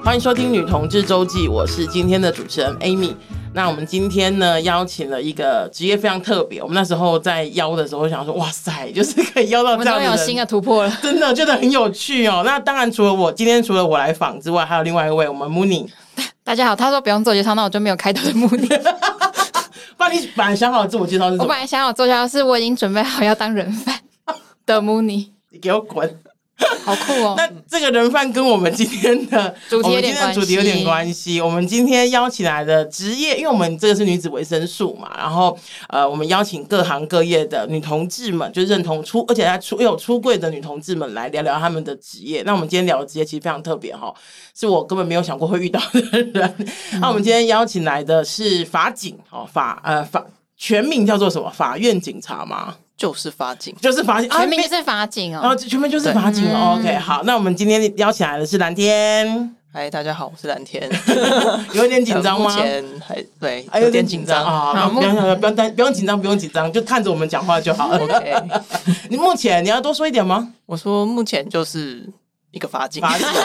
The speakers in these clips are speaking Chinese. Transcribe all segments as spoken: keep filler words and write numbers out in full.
欢迎收听女同志周记，我是今天的主持人 Amy。那我们今天呢邀请了一个职业非常特别，我们那时候在邀的时候想说，哇塞，就是可以邀到这样的人， 我们都有新的突破了， 真的觉得很有趣哦。那当然除了我今天除了我来访之外，还有另外一位我们 Mooney。 大家好，他说不用自我介绍，那我就没有开头的目的。 不然你本来想好的自我介绍是什么？ 我本来想好自我介绍是我已经准备好要当人贩的 Mooney。 你给我滚！ 好酷哦！ 那这个人贩跟我们今天的主题有点关系， 主题有点关系。我们今天邀请来的职业，因为我们这个是女子维生素嘛，然后呃，我们邀请各行各业的女同志们，就认同出，而且还出有出柜的女同志们来聊聊他们的职业。那我们今天聊的职业其实非常特别哈，是我根本没有想过会遇到的人。嗯、那我们今天邀请来的是法警哦，法呃法全名叫做什么？法院警察吗？ 就是法警， 就是法警， 全名就是法警哦， 哦，全名就是法警哦。OK， 好，那我们今天邀请来的是蓝天。 嗨，大家好，我是蓝天。 有一点紧张吗？ 目前还对， 有点紧张啊。不用不用不用紧张，不用紧张，就看着我们讲话就好了。 OK， 你目前你要多说一点吗？ 我说目前就是一个法警。 法警。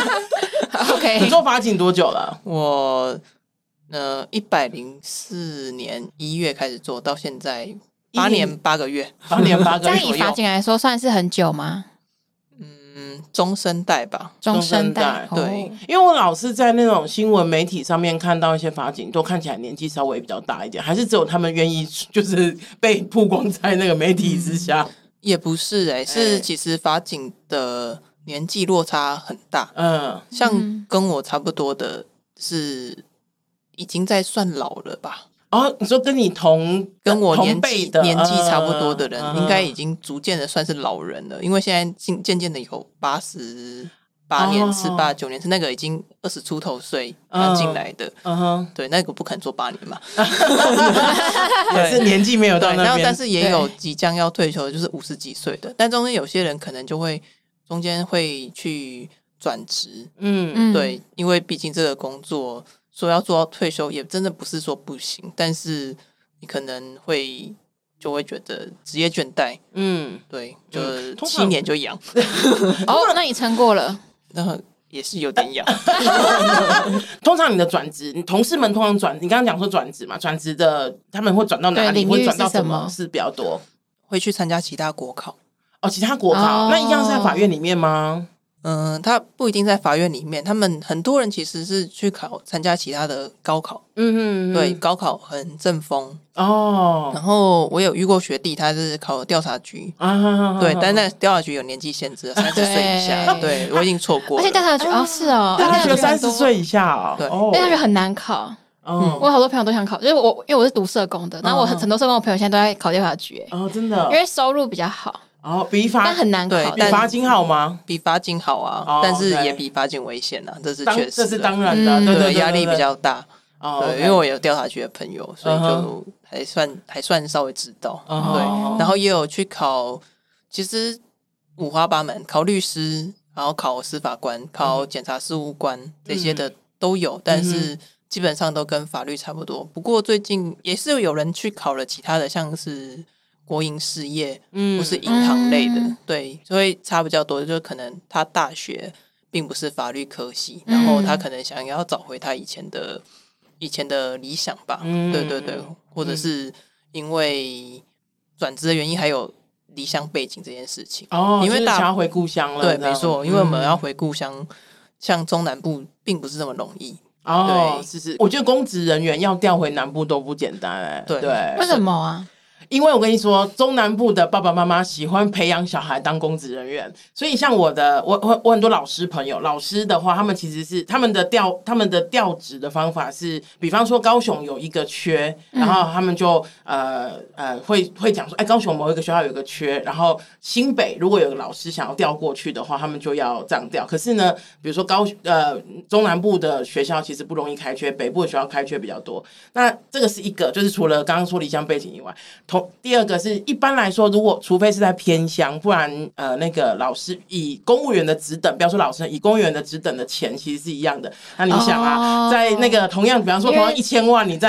OK， 你做法警多久了？ 我呃一百零四年一月开始做，到现在。八年八个月， 八年八个月， 这样以法警来说算是很久吗？ 嗯，中生代吧， 中生代。 对、 哦，因为我老是在那种新闻媒体上面看到一些法警，都看起来年纪稍微比较大一点，还是只有他们愿意就是被曝光在那个媒体之下？嗯、 也不是哎、欸，是其实法警的年纪落差很大。嗯，像跟我差不多的是已经在算老了吧。 哦，你说跟你同跟我年纪的年纪差不多的人， 嗯、 应该已经逐渐的算是老人了，因为现在渐渐的有八十八年次、八九年次，那个已经二十出头岁刚进来的，嗯哼，对，那个不肯做八年嘛， 也是年纪没有到那边， 然后但是也有即将要退休的，就是五十几岁的，但中间有些人可能就会中间会去转职，嗯，对，因为毕竟这个工作。说要做到退休也真的不是说不行，但是你可能会就会觉得职业倦怠，嗯，对，就七年就痒。 哦，那你撑过了？ 那也是有点痒。 通常你的转职，你同事们通常转，你刚刚讲说转职嘛，转职的他们会转到哪里？会转到什么事比较多？ 会去参加其他国考。 哦，其他国考，哦、那一样是在法院里面吗？ 嗯，他不一定在法院里面，他们很多人其实是去考参加其他的高考，嗯哼，对，高考很正风哦。然后我有遇过学弟，他是考调查局，啊、对，但那调查局有年纪限制，三十岁以下，对我已经错过了。 而且调查局哦是哦， 调查局三十岁以下哦， 对， 调查局很难考。嗯，我好多朋友都想考，就是我因为我是读社工的，然后我很多社工的朋友现在都在考调查局， 哦，真的， 因为收入比较好。 哦，比法但很难考， 比法警好吗？ 比法警好啊，哦、但是也比法警危险啊，这是确实， 这是当然的， 嗯、 对对， 压力比较大。 哦、 对， okay 因为我有调查局的朋友，所以就还算、uh-huh. 还算稍微知道。Uh-huh. 对，然后也有去考，其实五花八门，考律师，然后考司法官，考检察事务官、嗯、这些的都有，但是基本上都跟法律差不多。不过最近也是有人去考了其他的，像是。国营事业，嗯，或是银行类的，嗯、对，所以差比较多，就是可能他大学并不是法律科系，嗯、然后他可能想要找回他以前的以前的理想吧，嗯、对对对，或者是因为转职的原因，还有离乡背景这件事情哦，因为大家想要回故乡了， 对，没错，因为我们要回故乡，嗯、像中南部并不是这么容易。 哦，对，是是，我觉得公职人员要调回南部都不简单哎， 对， 对， 为什么啊？ 因为我跟你说，中南部的爸爸妈妈喜欢培养小孩当公职人员，所以像我的我我我很多老师朋友，老师的话，他们其实是他们的调他们的调职的方法是，比方说高雄有一个缺，然后他们就呃呃会会讲说，哎，高雄某一个学校有一个缺，然后新北如果有个老师想要调过去的话，他们就要这样调。可是呢，比如说高呃中南部的学校其实不容易开缺，北部的学校开缺比较多。那这个是一个，就是除了刚刚说离乡背景以外。第二个是一般来说，如果除非是在偏乡，不然呃那个老师以公务员的职等，不要说老师，以公务员的职等的钱其实是一样的。那你想啊， oh, 在那个同样，比方说同样一千万，你在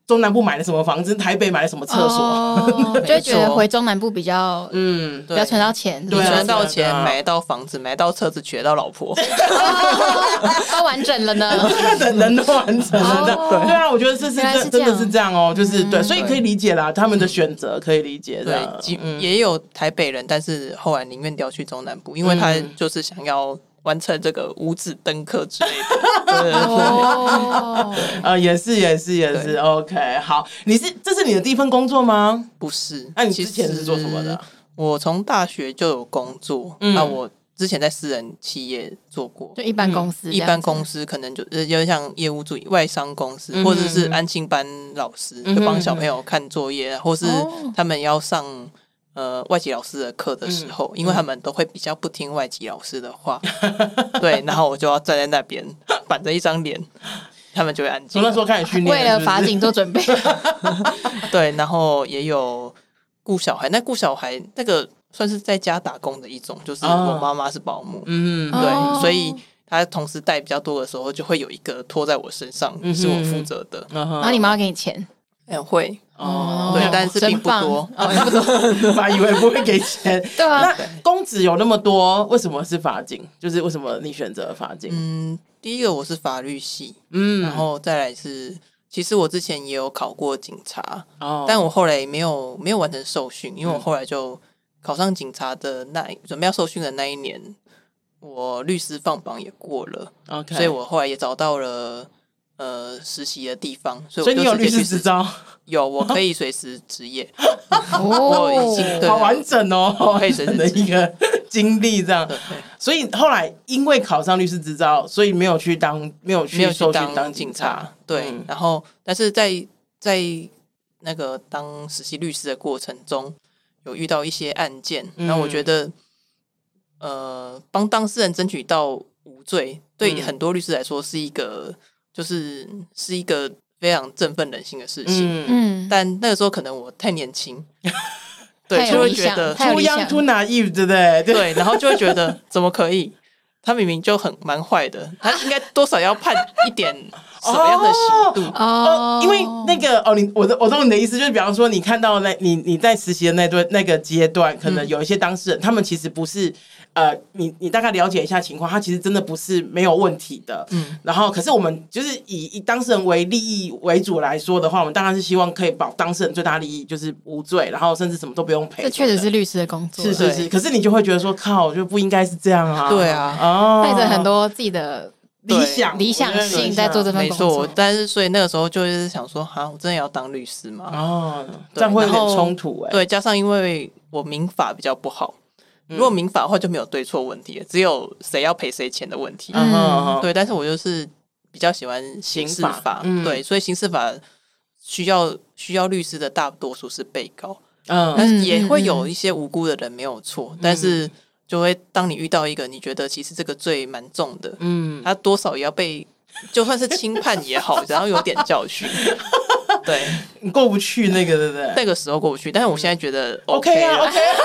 中南部买了什么房子，台北买了什么厕所， 哦、就会觉得回中南部比较嗯，比较存到钱， 你存到钱，买得到房子，买得到车子，娶得到老婆， 都完整了呢， 人都完整了呢。对啊，我觉得这是真的是这样哦，就是对，所以可以理解啦，他们的选择可以理解的。 对，也有台北人，但是后来宁愿调去中南部，因为他就是想要完成这个五子登科之类的。对哦， 呃，也是也是也是 ，OK， 好，你是这是你的第一份工作吗？ 不是， 那、啊、你之前是做什么的？ 我从大学就有工作，那、嗯啊、我之前在私人企业做过， 就一般公司、嗯， 一般公司可能就有点像业务助理、外商公司，嗯、或者是安亲班老师，嗯、就帮小朋友看作业，或是他们要上。呃，外籍老师的课的时候、嗯，因为他们都会比较不听外籍老师的话，嗯、对，然后我就要站在那边板着一张脸，他们就会安静。 从那时候开始训练， 为了法警做准备。 对，然后也有顾小孩，那顾小孩那个算是在家打工的一种，就是我妈妈是保姆，嗯、哦，对，哦、所以她同时带比较多的时候，就会有一个拖在我身上，嗯、是我负责的。 然后你妈妈给你钱？ 哎、欸，会。哦，对，但是并不多， 哦，不多， 本来以为不会给钱。 对啊， 那公职有那么多，为什么是法警？就是为什么你选择法警？ 嗯，第一个我是法律系，嗯，然后再来是，其实我之前也有考过警察，哦，但我后来没有没有完成受训，因为我后来就考上警察的那准备要受训的那一年，我律师放榜也过了 ，OK， 所以我后来也找到了。呃，实习的地方，所以我就所以你有律师执照？ 有，我可以随时执业。 哦，我已经好完整哦，可以随时的一个经历这样。所以后来因为考上律师执照，所以没有去当，没有去受训当警察。 对，嗯、然后但是在在那个当实习律师的过程中，有遇到一些案件，嗯、然后我觉得，呃，帮当事人争取到无罪，对很多律师来说是一个。就是是一个非常振奋人心的事情，嗯，但那个时候可能我太年轻，对，就会觉得 too young too naive， 对不对？ 对，然后就会觉得怎么可以？他明明就很蛮坏的，他应该多少要判一点什么样的刑度哦？因为那个哦，你我我懂你的意思，就是比方说你看到那你你在实习的那段那个阶段，可能有一些当事人，嗯、他们其实不是。呃，你你大概了解一下情况，他其实真的不是没有问题的。嗯，然后可是我们就是以以当事人为利益为主来说的话，我们当然是希望可以保当事人最大利益，就是无罪，然后甚至什么都不用赔。 这确实是律师的工作， 是是是。可是你就会觉得说，靠，就不应该是这样啊。 对啊， 哦， 带着很多自己的理想理想性在做这份工作。 没错，但是所以那个时候就是想说，哈，我真的要当律师吗？ 哦，这样会有点冲突哎、欸。 对，加上因为我民法比较不好。如果民法的话就没有对错问题，只有谁要赔谁钱的问题。嗯，对。但是我就是比较喜欢刑事法，法嗯、对，所以刑事法需要需要律师的大多数是被告，嗯，但是也会有一些无辜的人没有错，嗯、但是就会当你遇到一个你觉得其实这个罪蛮重的，嗯，他多少也要被，就算是轻判也好，然后有点教训。对， 你过不去那个，对不对？ 那个时候过不去，但是我现在觉得 OK, OK 啊 OK 啊。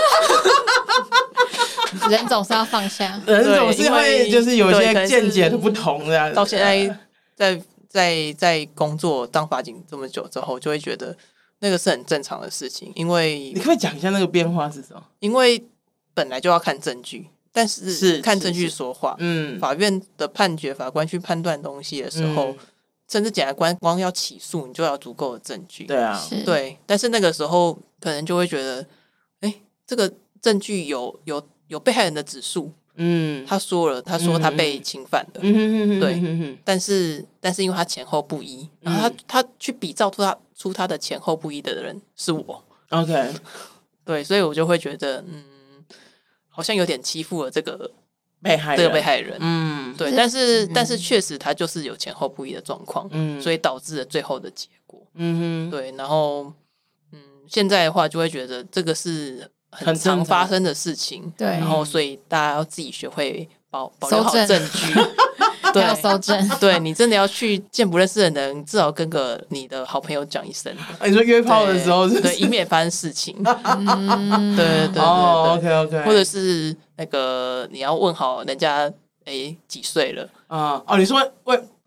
人总是要放下， 人总是会就是有一些见解的不同的。 到现在在在在工作当法警这么久之后，就会觉得那个是很正常的事情。因为你可不可以讲一下那个变化是什么？ 因为本来就要看证据，但是是看证据说话。嗯，法院的判决，法官去判断东西的时候。嗯甚至检察官光要起诉，你就要有足够的证据。 对啊， 对。但是那个时候可能就会觉得，哎、欸，这个证据有有有被害人的指数，嗯，他说了，他说他被侵犯了，嗯对。嗯、但是但是因为他前后不一，然后他、嗯、他去比照出他出他的前后不一的人是我。 OK， 对，所以我就会觉得，嗯，好像有点欺负了这个。 被害人这个被害人，嗯，对，但是、嗯、但是确实他就是有前后不一的状况，嗯，所以导致了最后的结果，嗯哼，对，然后，嗯，现在的话就会觉得这个是很常发生的事情， 对， 然后所以大家要自己学会保保留好证据， 对，要搜证， 对你真的要去见不认识的人，至少跟个你的好朋友讲一声， 啊、你说约炮的时候是是， 对，以免发生事情，嗯，对对对对， 哦 ，OK OK， 或者是。那个你要问好人家，哎，几岁了啊、嗯？哦，你说问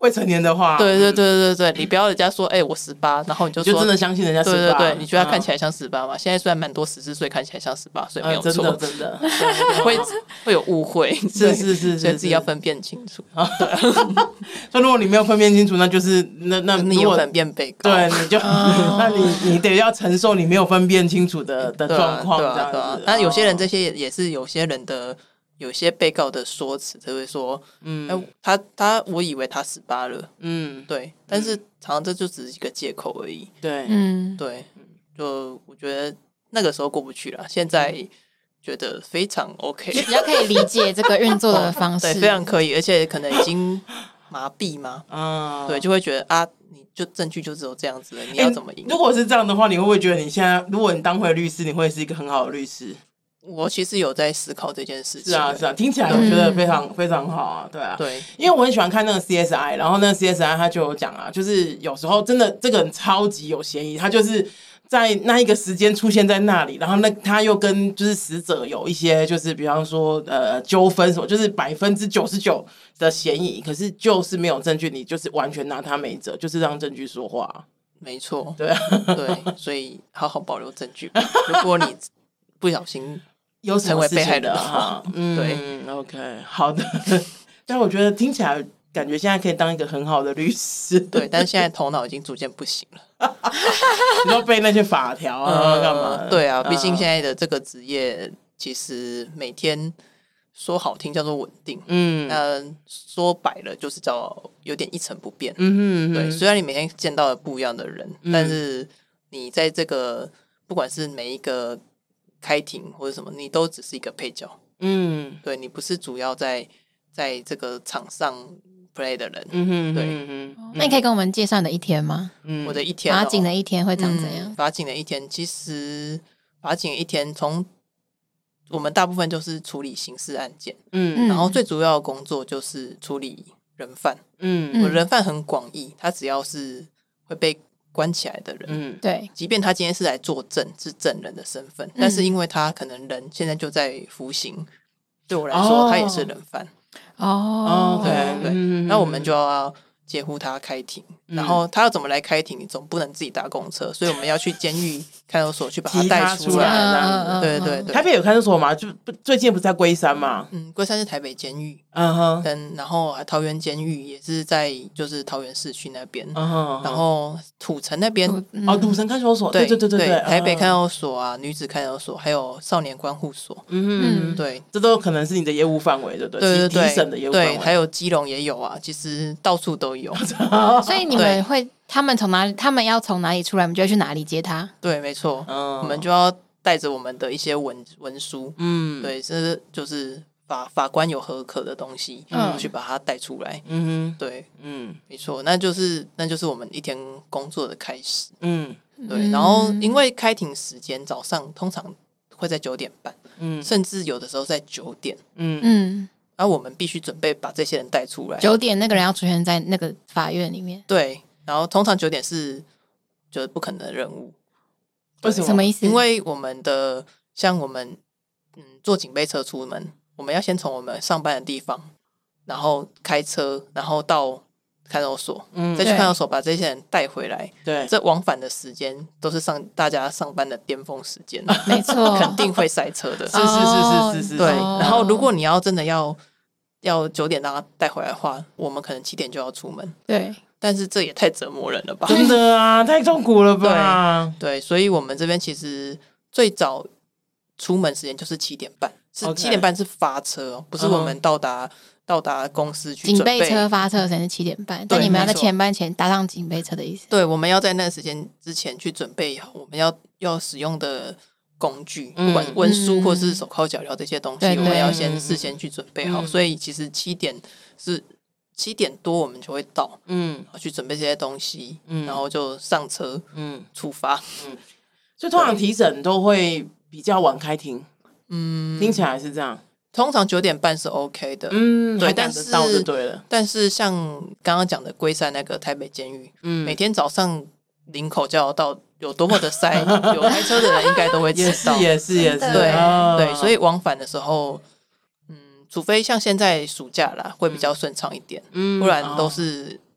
未成年的话， 对对对对对，你不要人家说哎、欸、我十八，然后你就说就真的相信人家十八， 对对对，你觉得他看起来像十八嘛？现在虽然蛮多十四岁看起来像十八岁，没有错， 真的真的会会有误会， 是是是， 所以自己要分辨清楚。 对，所以如果你没有分辨清楚，那就是那那你有可能变被告， 对，你就那你你得要承受你没有分辨清楚的的状况，这样子。 那有些人这些也是有些人的。有些被告的说辞，就会说，嗯，欸、他他我以为他十八了，嗯，对，但是常常这就只是一个借口而已， 对， 嗯， 对，就我觉得那个时候过不去了，现在觉得非常 OK， 比较可以理解这个运作的方式， 对，非常可以，而且可能已经麻痹嘛，啊，对，就会觉得啊，你就证据就只有这样子了，你要怎么赢、 欸？如果是这样的话，你会不会觉得你现在，如果你当回律师，你会是一个很好的律师？ 我其实有在思考这件事情， 是啊是啊，听起来我觉得非常、嗯、非常好啊，对啊， 对， 因为我很喜欢看那个 C S I， 然后那个 C S I 他就有讲啊，就是有时候真的这个人超级有嫌疑，他就是在那一个时间出现在那里，然后那他又跟就是死者有一些就是比方说呃纠纷什么，就是百分之九十九的嫌疑，可是就是没有证据，你就是完全拿他没辙，就是让证据说话， 没错， 对啊， 对，所以好好保留证据吧，如果你不小心。 有成为被害人的话，嗯， 对 ，OK， 好的。但我觉得听起来感觉现在可以当一个很好的律师， 对，但是现在头脑已经逐渐不行了。 你说背那些法条啊，干、呃、嘛？ 对啊，毕竟现在的这个职业，其实每天说好听叫做稳定，嗯，呃，说白了就是叫有点一成不变，嗯哼嗯哼，对。虽然你每天见到了不一样的人，嗯、但是你在这个不管是每一个。开庭或者什么，你都只是一个配角，嗯，对你不是主要在在这个场上 play 的人，嗯哼，对， 嗯哼，那你可以跟我们介绍你的一天吗？ 嗯，我的一天、哦， 法警的一天会长怎样？ 嗯、法警的一天，其实法警的一天从我们大部分就是处理刑事案件，嗯，然后最主要的工作就是处理人犯，嗯，我人犯很广义，他只要是会被。关起来的人，嗯， 对， 即便他今天是来作证，是证人的身份，嗯、但是因为他可能人现在就在服刑，对我来说，哦、他也是人犯。 哦 ，OK，对，嗯、那我们就要接呼他开庭，嗯、然后他要怎么来开庭，你总不能自己搭公车，所以我们要去监狱看守所去把他带出来。 来对对对， 台北有看守所吗？就最近不是在龟山吗？ 嗯，龟山是台北监狱，嗯哼，跟然后桃园监狱也是在就是桃园市区那边，嗯哼，然后土城那边哦，土城看守所，对对对对对， 台北看守所啊，女子看守所，还有少年观护所，嗯，对， 这都可能是你的业务范围，对不对？对对对，提审的业务范围， 对，还有基隆也有啊，其实到处都有， 所以你们会。他们从哪里？他们要从哪里出来，我们就要去哪里接他。 对，没错，嗯，我们就要带着我们的一些文文书，嗯，对，这就是法法官有核可的东西，嗯，去把它带出来，嗯哼，对，嗯，没错，那就是那就是我们一天工作的开始，嗯，对，然后因为开庭时间早上通常会在九点半，嗯，甚至有的时候在九点，嗯嗯，然后我们必须准备把这些人带出来， 九点那个人要出现在那个法院里面， 对。然后通常九点是就是不可能的任务， 为什么？什么意思？ 因为我们的像我们嗯坐警备车出门，我们要先从我们上班的地方，然后开车，然后到看守所，嗯，再去看守所把这些人带回来。 对， 这往返的时间都是上大家上班的巅峰时间， 没错， 肯定会塞车的。 是是是是是是， 对。然后如果你要真的要要九点让他带回来的话，我们可能七点就要出门。 对。 但是这也太折磨人了吧！ 真的啊，太痛苦了吧？ 对，对，所以我们这边其实最早出门时间就是七点半，是七点半是发车、哦，不是我们到达、uh-huh. 到达公司去准备。 警备车发车时间是七点半，但你们要在前班前搭上警备车的意思？ 对，我们要在那个时间之前去准备好我们要要使用的工具，嗯、不管文书或是手铐脚镣这些东西，嗯、我们要先事先去准备好。嗯、所以其实七点是。七点多我们就会到，嗯，去准备这些东西，嗯，然后就上车，嗯，出发，嗯， 所以通常提审都会比较晚开庭，嗯，听起来是这样。 通常九点半是 OK 的， 嗯， 对， 但是到就对了。 但是像刚刚讲的龟山那个台北监狱，嗯，每天早上林口交流道有多么的塞，有开车的人应该都会知道， 也是也是也是， 对、哦、对，所以往返的时候。除非像现在暑假啦，会比较顺畅一点，嗯，不然都是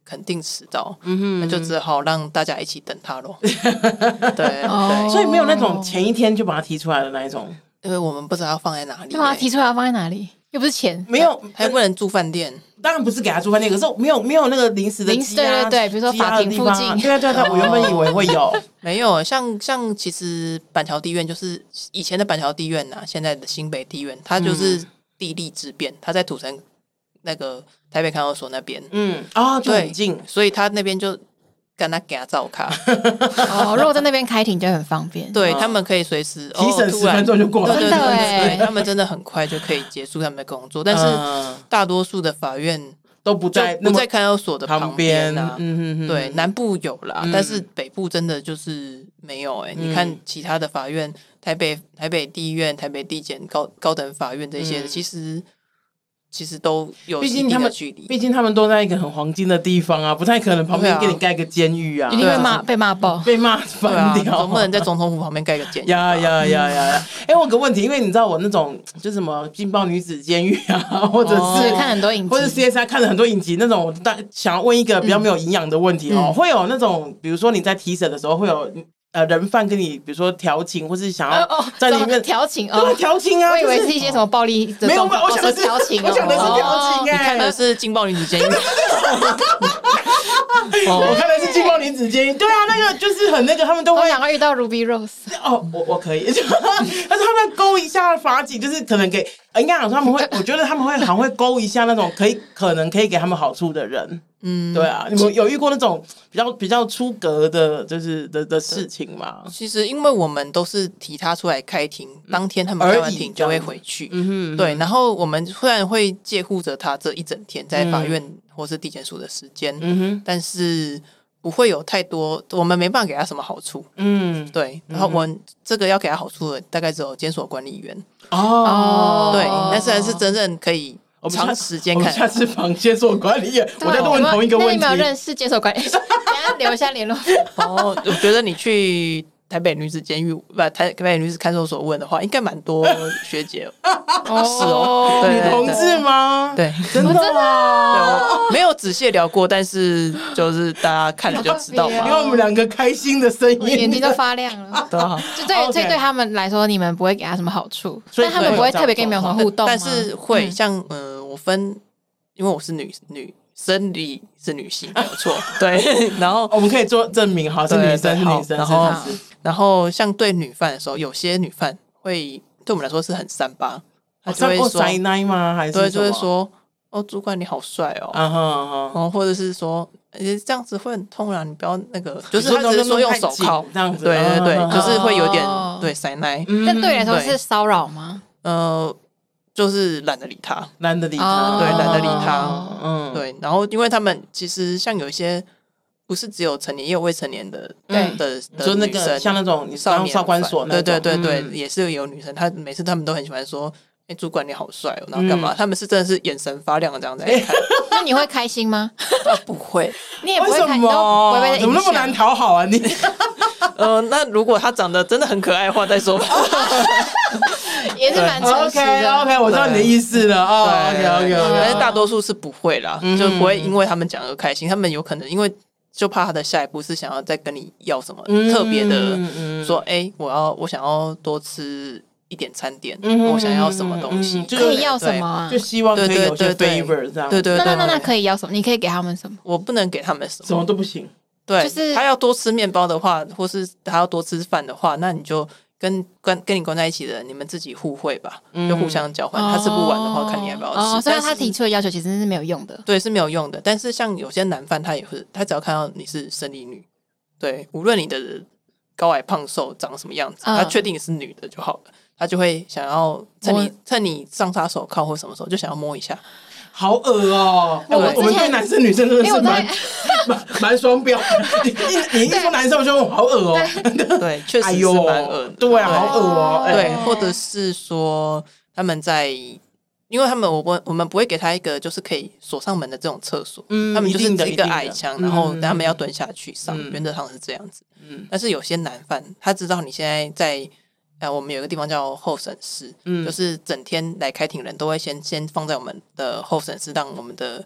肯定迟到，嗯哼，那就只好让大家一起等他咯。对、 哦、 对， 所以没有那种前一天就把它提出来的那一种， 因为我们不知道要放在哪里、欸， 就把它提出来要放在哪里，又不是钱， 没有还不能住饭店。 当然不是给他住饭店，可是没有没有那个临时的积压， 对对对，比如说法庭附近， 对对对，我原本以为会有， 没有。像像其实板桥地院就是以前的板桥地院呐、啊，现在的新北地院，它就是地利之便，它在土城那个台北看守所那边， 嗯啊、哦，就很近， 所以他那边就跟他给他照卡。 哦，如果在那边开庭就很方便， 对、哦、他们可以随时提审十分钟就过了， 对对对对，他们真的很快就可以结束他们的工作，但是大多数的法院都不在不在看守所的旁边啊。 嗯哼哼， 对，南部有啦、嗯，但是北部真的就是没有哎、欸嗯。你看其他的法院，台北台北地院、台北地检、高高等法院这些，嗯、其实。其实都有一定的距离， 毕竟他们都在一个很黄金的地方啊，不太可能旁边给你盖个监狱啊， 一定会骂被骂爆， 被骂翻掉、 啊，总不能在总统府旁边盖个监狱。 呀呀呀呀呀！哎，我有个问题，因为你知道我那种就什么劲爆女子监狱啊，或者是、 哦、看很多影集， 或者 C S I 看了很多影集那种，大想要问一个比较没有营养的问题哦、嗯，会有那种比如说你在提审的时候会有。呃，人犯跟你比如说调情，或是想要在里面调情啊， 对调情啊， 我以为是一些什么暴力的， 没有，我想的是调情， 我想的是调情， 你看的是劲爆女子监狱， 我看的是劲爆女子监狱，对啊，那个就是很那个，他们都会想要遇到 Ruby Rose， 哦，我我可以，但是他们勾一下法警，就是可能给，应该讲说他们会，我觉得他们会好像会勾一下那种可以可能可以给他们好处的人。嗯，对啊，你们有遇过那种比较比较出格的，就是的的事情吗？ 其实因为我们都是提他出来开庭，嗯、当天他们开完庭就会回去，嗯哼，对，然后我们虽然会介护着他这一整天在法院或是地检署的时间，嗯哼，但是不会有太多，我们没办法给他什么好处，嗯，对，然后我们这个要给他好处的大概只有监所管理员哦，对，但是还是真正可以。长时间看， 我们下次访监所管理员，我再问同一个问题。 那你有没有认识监所管理员？等一下留一下联络。 哦，我觉得你去台北女子监狱，不，台北女子看守所问的话，应该蛮多学姐。 哦， 是哦，对女同志吗？ 对， 真的啊， 对，没有仔细聊过，但是就是大家看了就知道嘛。 因为我们两个开心的声音， 眼睛都发亮了。 对啊， 就对，所以对他们来说，你们不会给他什么好处，但他们不会特别跟你们有什么互动， 但是会像呃。我分，因为我是女女生理是女性，没有错，对。然后我们可以做证明，哈，是女生，是女生。 然后，然后像对女犯的时候，有些女犯会对我们来说是很三八，她就会说塞奶吗？还是对，就会说哦，主管你好帅哦，然后或者是说这样子会很痛啊，你不要那个，就是他只是说用手铐这样子， 对对对，就是会有点对塞奶。 但对你来说是骚扰吗？ 呃。就是懒得理他， 懒得理他， 哦、对，懒得理他，嗯，对。然后，因为他们其实像有一些不是只有成年，也有未成年的，对的的就那个像那种你少少管所那种， 对对对对，嗯、也是有女生，她每次他们都很喜欢说：“哎、欸，主管你好帅哦！”然后干嘛？嗯、他们是真的是眼神发亮的这样在看。 那你会开心吗？ 啊，不会， 你也不会开， 你都不会被怎么那么难讨好啊你？ 呃，那如果他长得真的很可爱的话，再说吧。 也是蛮诚实的。 OK OK， 我知道你的意思了哦。OK OK， 但是大多数是不会啦，嗯、就不会因为他们讲而开心。他们有可能因为就怕他的下一步是想要再跟你要什么、嗯、特别的，嗯、说哎、欸，我要我想要多吃一点餐点，嗯、我想要什么东西， 可以要什么啊？ 就希望可以有些 favor 这样。 对对对， 那那那可以要什么？你可以给他们什么？ 我不能给他们什么， 什么都不行。 对，就是他要多吃面包的话，或是他要多吃饭的话，那你就跟跟跟你关在一起的人，你们自己互惠吧，嗯、就互相交换。他吃不完的话，看你要不要吃。 哦，所以他提出的要求其实是没有用的。 对，是没有用的。但是像有些男犯，他也会，他只要看到你是生理女，对，无论你的高矮胖瘦长什么样子，嗯、他确定你是女的就好了，他就会想要趁你趁你上他手铐或什么时候，就想要摸一下。 好恶哦、喔！我我们对男生女生真的是蛮蛮蛮双标。你一你一说男生，我就好恶哦、 喔。对，确实是蛮恶、哎。 对啊，好恶哦、喔。 对，或者是说他们在，因为他们我不我们不会给他一个就是可以锁上门的这种厕所，嗯，他们就是一个矮墙，然后他们要蹲下去上，嗯、原则上是这样子。嗯，但是有些男犯他知道你现在在。呃，我们有一个地方叫候审室，嗯，就是整天来开庭人都会先先放在我们的候审室，让我们的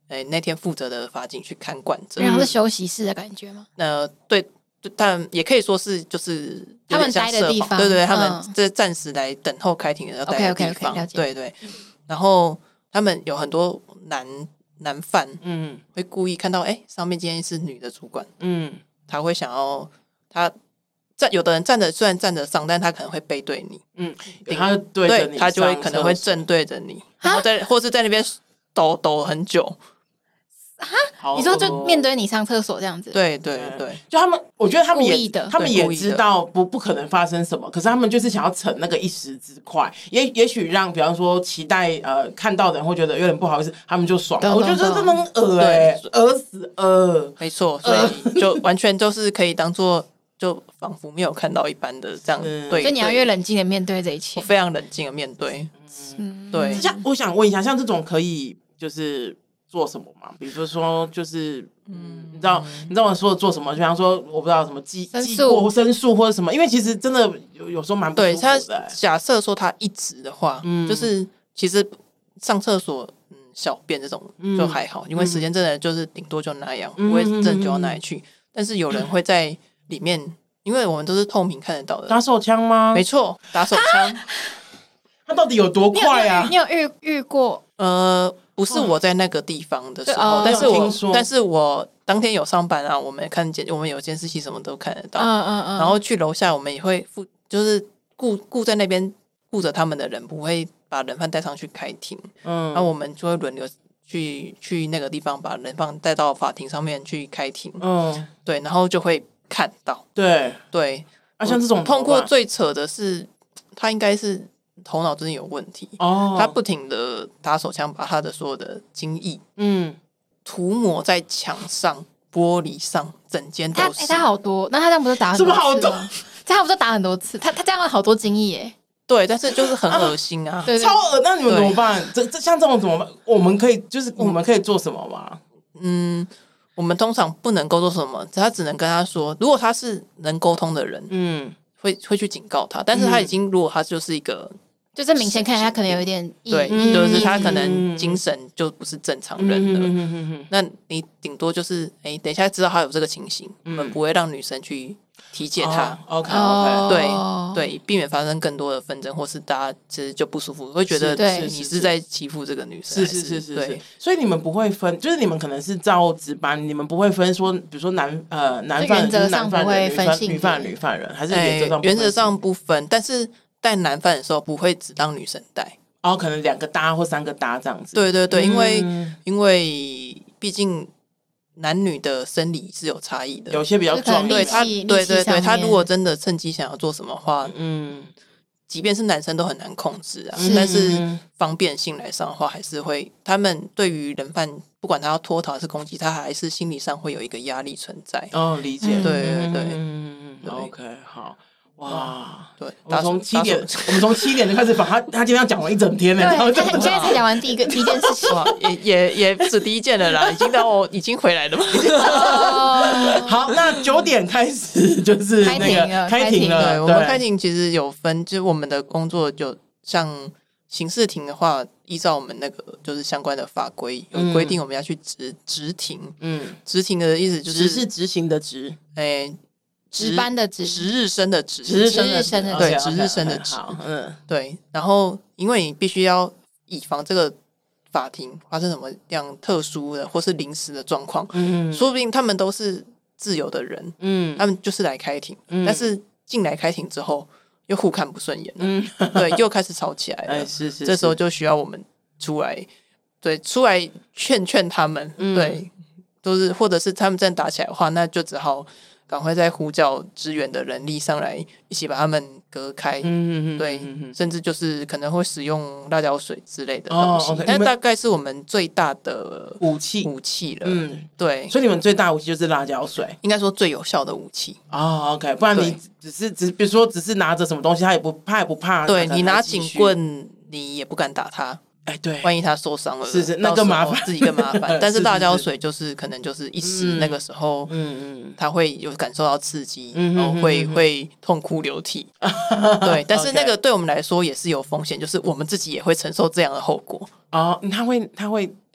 诶那天负责的法警去看管着， 然后是休息室的感觉吗？ 呃，对，但也可以说是就是他们待的地方， 对对，他们这暂时来等候开庭的要待的地方， okay, okay, okay, 对对。然后他们有很多男男犯， 嗯， 会故意看到哎上面今天是女的主管， 嗯， 他会想要他。站有的人站着虽然站得上，但他可能会背对你， 嗯，他对着你， 对他就会可能会正对着你，然后在或是在那边抖抖很久。 哈，你说就面对你上厕所这样子？ 对对对， 就他们，我觉得他们也的， 他们也知道不不可能发生什么，可是他们就是想要逞那个一时之快，也也许让比方说期待呃看到的人会觉得有点不好意思，他们就爽了。我觉得这真的很恶哎，恶死恶， 没错，所以就完全就是可以当做。就仿佛没有看到一般的这样对， 就你要越冷静的面对这一切， 我非常冷静的面对。嗯，对。 像我想问一下，像这种可以就是做什么吗？比如说，就是嗯，你知道你知道我说的做什么？就像说，我不知道什么记记过申诉或者什么，因为其实真的有有时候蛮不舒服的、欸。 对他假设说他一直的话，嗯，就是其实上厕所嗯小便这种就还好，嗯、因为时间真的就是顶多就那样，嗯、不会真的就到哪里去。但是有人会在里面，因为我们都是透明看得到的， 打手枪吗？ 没错，打手枪。 他到底有多快啊？ 你有遇遇过？ 呃，不是我在那个地方的时候，哦、但是我但是我当天有上班啊，我们看见我们有监视器，什么都看得到。嗯嗯嗯。然后去楼下，我们也会负，就是顾顾在那边顾着他们的人，不会把人犯带上去开庭。嗯。然后我们就会轮流去去那个地方，把人犯带到法庭上面去开庭。嗯。对，然后就会。看到， 对对， 啊，像这种碰过最扯的是，他应该是头脑真的有问题哦，他不停的打手枪，把他的所有的精液，嗯，涂抹在墙上、玻璃上，整间都是。 他、欸、他好多，那他这样不是打很多次吗？ 好多， 这样不是打很多次？他他这样好多精液耶。 对，但是就是很恶心啊， 对对超恶。那你们怎么办？这这像这种怎么办？我们可以就是我们可以做什么吗？ 嗯。我们通常不能够做什么，他只能跟他说，如果他是能沟通的人，嗯，会会去警告他。但是他已经，如果他就是一个， 就是明显看他可能有一点， 对，就是他可能精神就不是正常人了。那你顶多就是，哎，等一下知道他有这个情形，我们不会让女生去提解他。 OK OK， 对对，避免发生更多的纷争，或是大家其实就不舒服，会觉得你是在欺负这个女生。 是是是是是。所以你们不会分，就是你们可能是照值班，你们不会分说，比如说男呃男犯人、男犯人、女犯女犯人，还是原则上原则上不分，但是带男犯的时候不会只让女生带， 哦，可能两个搭或三个搭这样子。 对对对，因为因为毕竟。男女的生理是有差异的， 有些比较壮， 对他，对对对，他如果真的趁机想要做什么话，嗯，即便是男生都很难控制啊。但是方便性来上的话，还是会他们对于人犯，不管他要脱逃还是攻击，他还是心理上会有一个压力存在。 哦，理解， 对对对， 嗯 ，OK， 好。哇， 对， 我们从七点，我们从七点就开始把他，他今天要讲完一整天了。 对，他你现在才讲完第一个第一件事情， 也也也不止第一件了啦，已经到我已经回来了嘛。 好，那九点开始就是那个开庭了。 对，我们开庭其实有分，就是我们的工作就像刑事庭的话，依照我们那个就是相关的法规有规定，我们要去执执庭。嗯，执庭的意思就是执是执行的执， 哎。 值班的值， 值日生的值， 值日生的值， 对，值日生的值，嗯，对。然后，因为你必须要以防这个法庭发生什么样特殊的或是临时的状况，嗯，说不定他们都是自由的人，嗯，他们就是来开庭，嗯，但是进来开庭之后又互看不顺眼了，嗯，对，又开始吵起来了， 哎，是是， 这时候就需要我们出来，对，出来劝劝他们，嗯，对，都是，或者是他们真的打起来的话，那就只好。赶快再呼叫支援的人力上来，一起把他们隔开。嗯嗯嗯，对，嗯、甚至就是可能会使用辣椒水之类的东西。哦 okay, 但大概是我们最大的武器武器了。嗯，对。 所以你们最大武器就是辣椒水， 应该说最有效的武器。 哦 ，OK， 不然你只是只比如说只是拿着什么东西，他也不怕也不怕。 对你拿警棍，你也不敢打他。 哎，对， 万一他受伤了， 是是，那更麻烦， 自己更麻烦。但是辣椒水就是可能就是一时那个时候，嗯嗯，他会有感受到刺激，然后会会痛哭流涕。对，但是那个对我们来说也是有风险，就是我们自己也会承受这样的后果。 哦，他会他会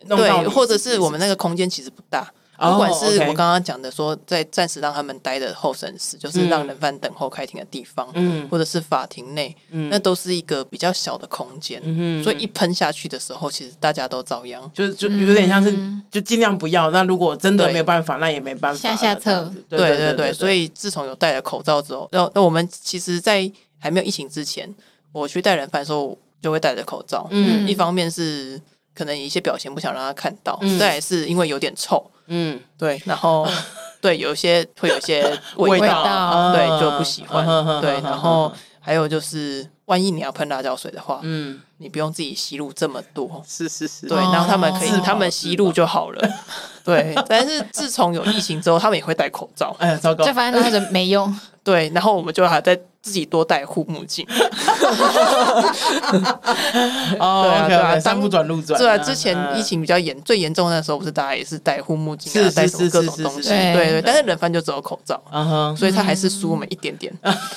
对，或者是我们那个空间其实不大。不管是我刚刚讲的说在暂时让他们待的候审室，就是让人犯等候开庭的地方，嗯，或者是法庭内，嗯，那都是一个比较小的空间，嗯，所以一喷下去的时候，其实大家都遭殃， 就就有点像是、嗯、就尽量不要。那如果真的没有办法，那也没办法下下策。 对对 对, 对, 对，所以自从有戴了口罩之后，那我们其实，在还没有疫情之前，我去带人犯的时候就会戴着口罩，嗯，一方面是可能一些表情不想让他看到，嗯，再来是因为有点臭。嗯，对，然后对，有些会有一些味道，味道对，就不喜欢。嗯、对，然后还有就是，万一你要喷辣椒水的话，嗯，你不用自己吸入这么多， 是是是， 对，然后他们可以，哦、他们吸入就好了。对，但是自从有疫情之后，他们也会戴口罩， 哎呀，糟糕， 就发现他的没用。 对，然后我们就还在自己多戴护目镜。 哦，对啊，对啊，山不转路转。 对啊，之前疫情比较严，最严重的时候，不是大家也是戴护目镜啊，戴什么各种东西。对对，但是人贩就只有口罩，所以他还是输我们一点点。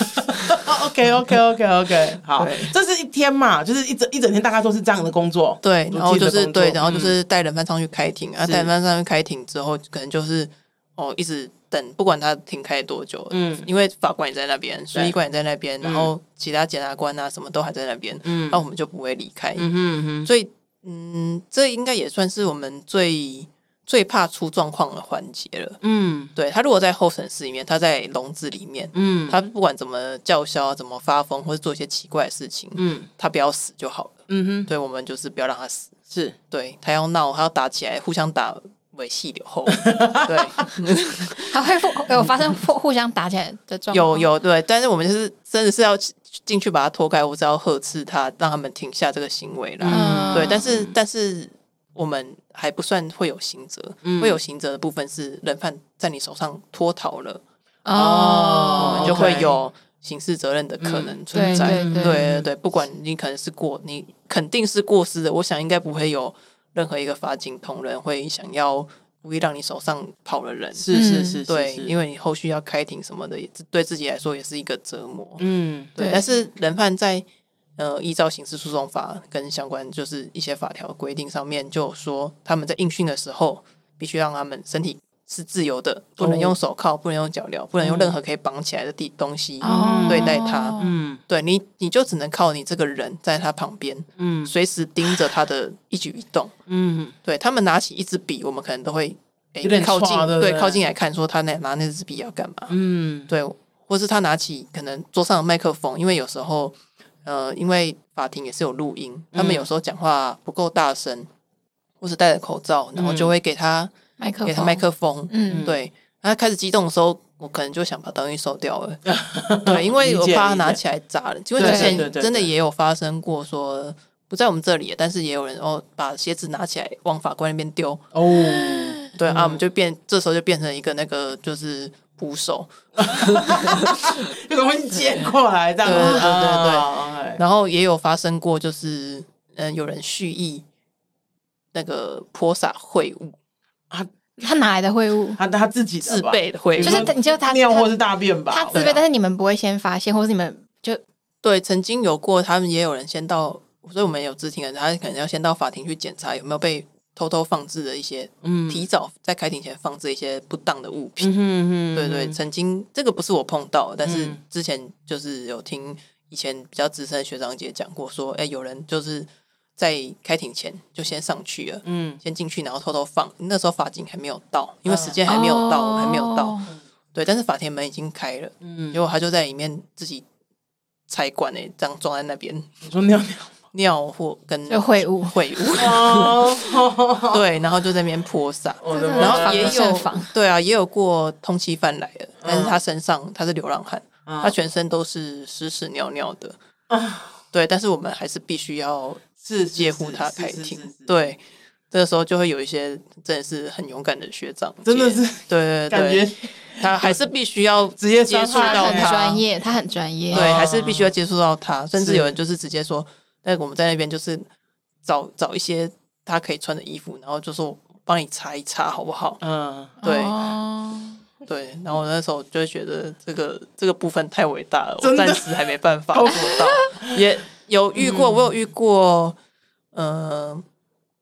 OK OK OK OK， 好，这是一天嘛，就是一整一整天大概都是这样的工作。 对，然后就是对，然后就是带人贩上去开庭啊，带人贩上去开庭之后，可能就是哦一直。等不管他庭开多久，嗯，因为法官也在那边，书记官也在那边，然后其他检察官啊什么都还在那边，嗯，那我们就不会离开，嗯哼哼，所以嗯，这应该也算是我们最最怕出状况的环节了，嗯，对，他如果在候审室里面，他在笼子里面，嗯，他不管怎么叫嚣、怎么发疯或者做一些奇怪的事情，嗯，他不要死就好了，嗯哼，对，我们就是不要让他死， 是对他要闹，他要打起来，互相打。尾细柳后，对， 还会有发生互相打起来的状况， 有有对，但是我们就是真的是要进去把他拖开，或者要呵斥他，让他们停下这个行为啦。嗯、对，但是但是我们还不算会有刑责，嗯、会有刑责的部分是人犯在你手上脱逃了，哦，我们就会有刑事责任的可能存在。嗯、对对 对, 对对，不管你可能是过，你肯定是过失的，我想应该不会有。任何一个法警同仁会想要故意让你手上跑的人， 是是是， 对， 是是因为你后续要开庭什么的，对自己来说也是一个折磨。嗯，对。对但是人犯在呃依照刑事诉讼法跟相关就是一些法条规定上面，就有说他们在应讯的时候，必须让他们身体是自由的，不能用手铐，不能用脚镣，不能用任何可以绑起来的地东西对待他。嗯，对你，你就只能靠你这个人在他旁边，嗯，随时盯着他的一举一动。嗯，对他们拿起一支笔，我们可能都会诶、欸、靠近，对，靠近来看，说他拿拿那支笔要干嘛？嗯，对，或是他拿起可能桌上的麦克风，因为有时候呃，因为法庭也是有录音，他们有时候讲话不够大声，或是戴着口罩，然后就会给他。 麦克风给他麦克风，嗯，对，他开始激动的时候，我可能就想把东西收掉了，对，因为我怕他拿起来砸了。因为之前真的也有发生过说，不在我们这里，但是也有人哦把鞋子拿起来往法官那边丢，哦，对、嗯、啊，我们就变这时候就变成一个那个就是捕手， 就赶快捡过来这样， 对对对 对, 对、哦，然后也有发生过，就是嗯有人蓄意那个泼洒秽物。 他他哪来的秽物？ 他他自己自备的秽物， 就是你就他尿或是大便吧。 他自备，但是你们不会先发现，或是你们就对，曾经有过，他们也有人先到，所以我们有知情人，他可能要先到法庭去检查有没有被偷偷放置的一些，嗯，提早在开庭前放置一些不当的物品。嗯、对对，曾经这个不是我碰到，但是之前就是有听以前比较资深的学长姐讲过，说，哎，有人就是。在开庭前就先上去了，嗯，先进去，然后偷偷放。那时候法警还没有到，因为时间还没有到，哦、还没有到。对，但是法庭门已经开了，嗯，结果他就在里面自己插管诶，这样装在那边。 你说尿尿尿或跟秽物秽物，对，然后就在那边泼洒，然后也有对啊，也有过通缉犯来了，但是他身上他是流浪汉，嗯、他全身都是屎屎尿尿的，嗯、对，但是我们还是必须要。是介护他开庭，对，这个时候就会有一些真的是很勇敢的学长， 真的是， 对对对， 感觉他还是必须要直接接触到他， 专业，他很专业， 对，还是必须要接触到他，甚至有人就是直接说，但我们在那边就是找找一些他可以穿的衣服，然后就说帮你擦一擦好不好？嗯，对。哦对，然后我那时候就会觉得这个这个部分太伟大了，我暂时还没办法做到，也。有遇过，我有遇过，呃，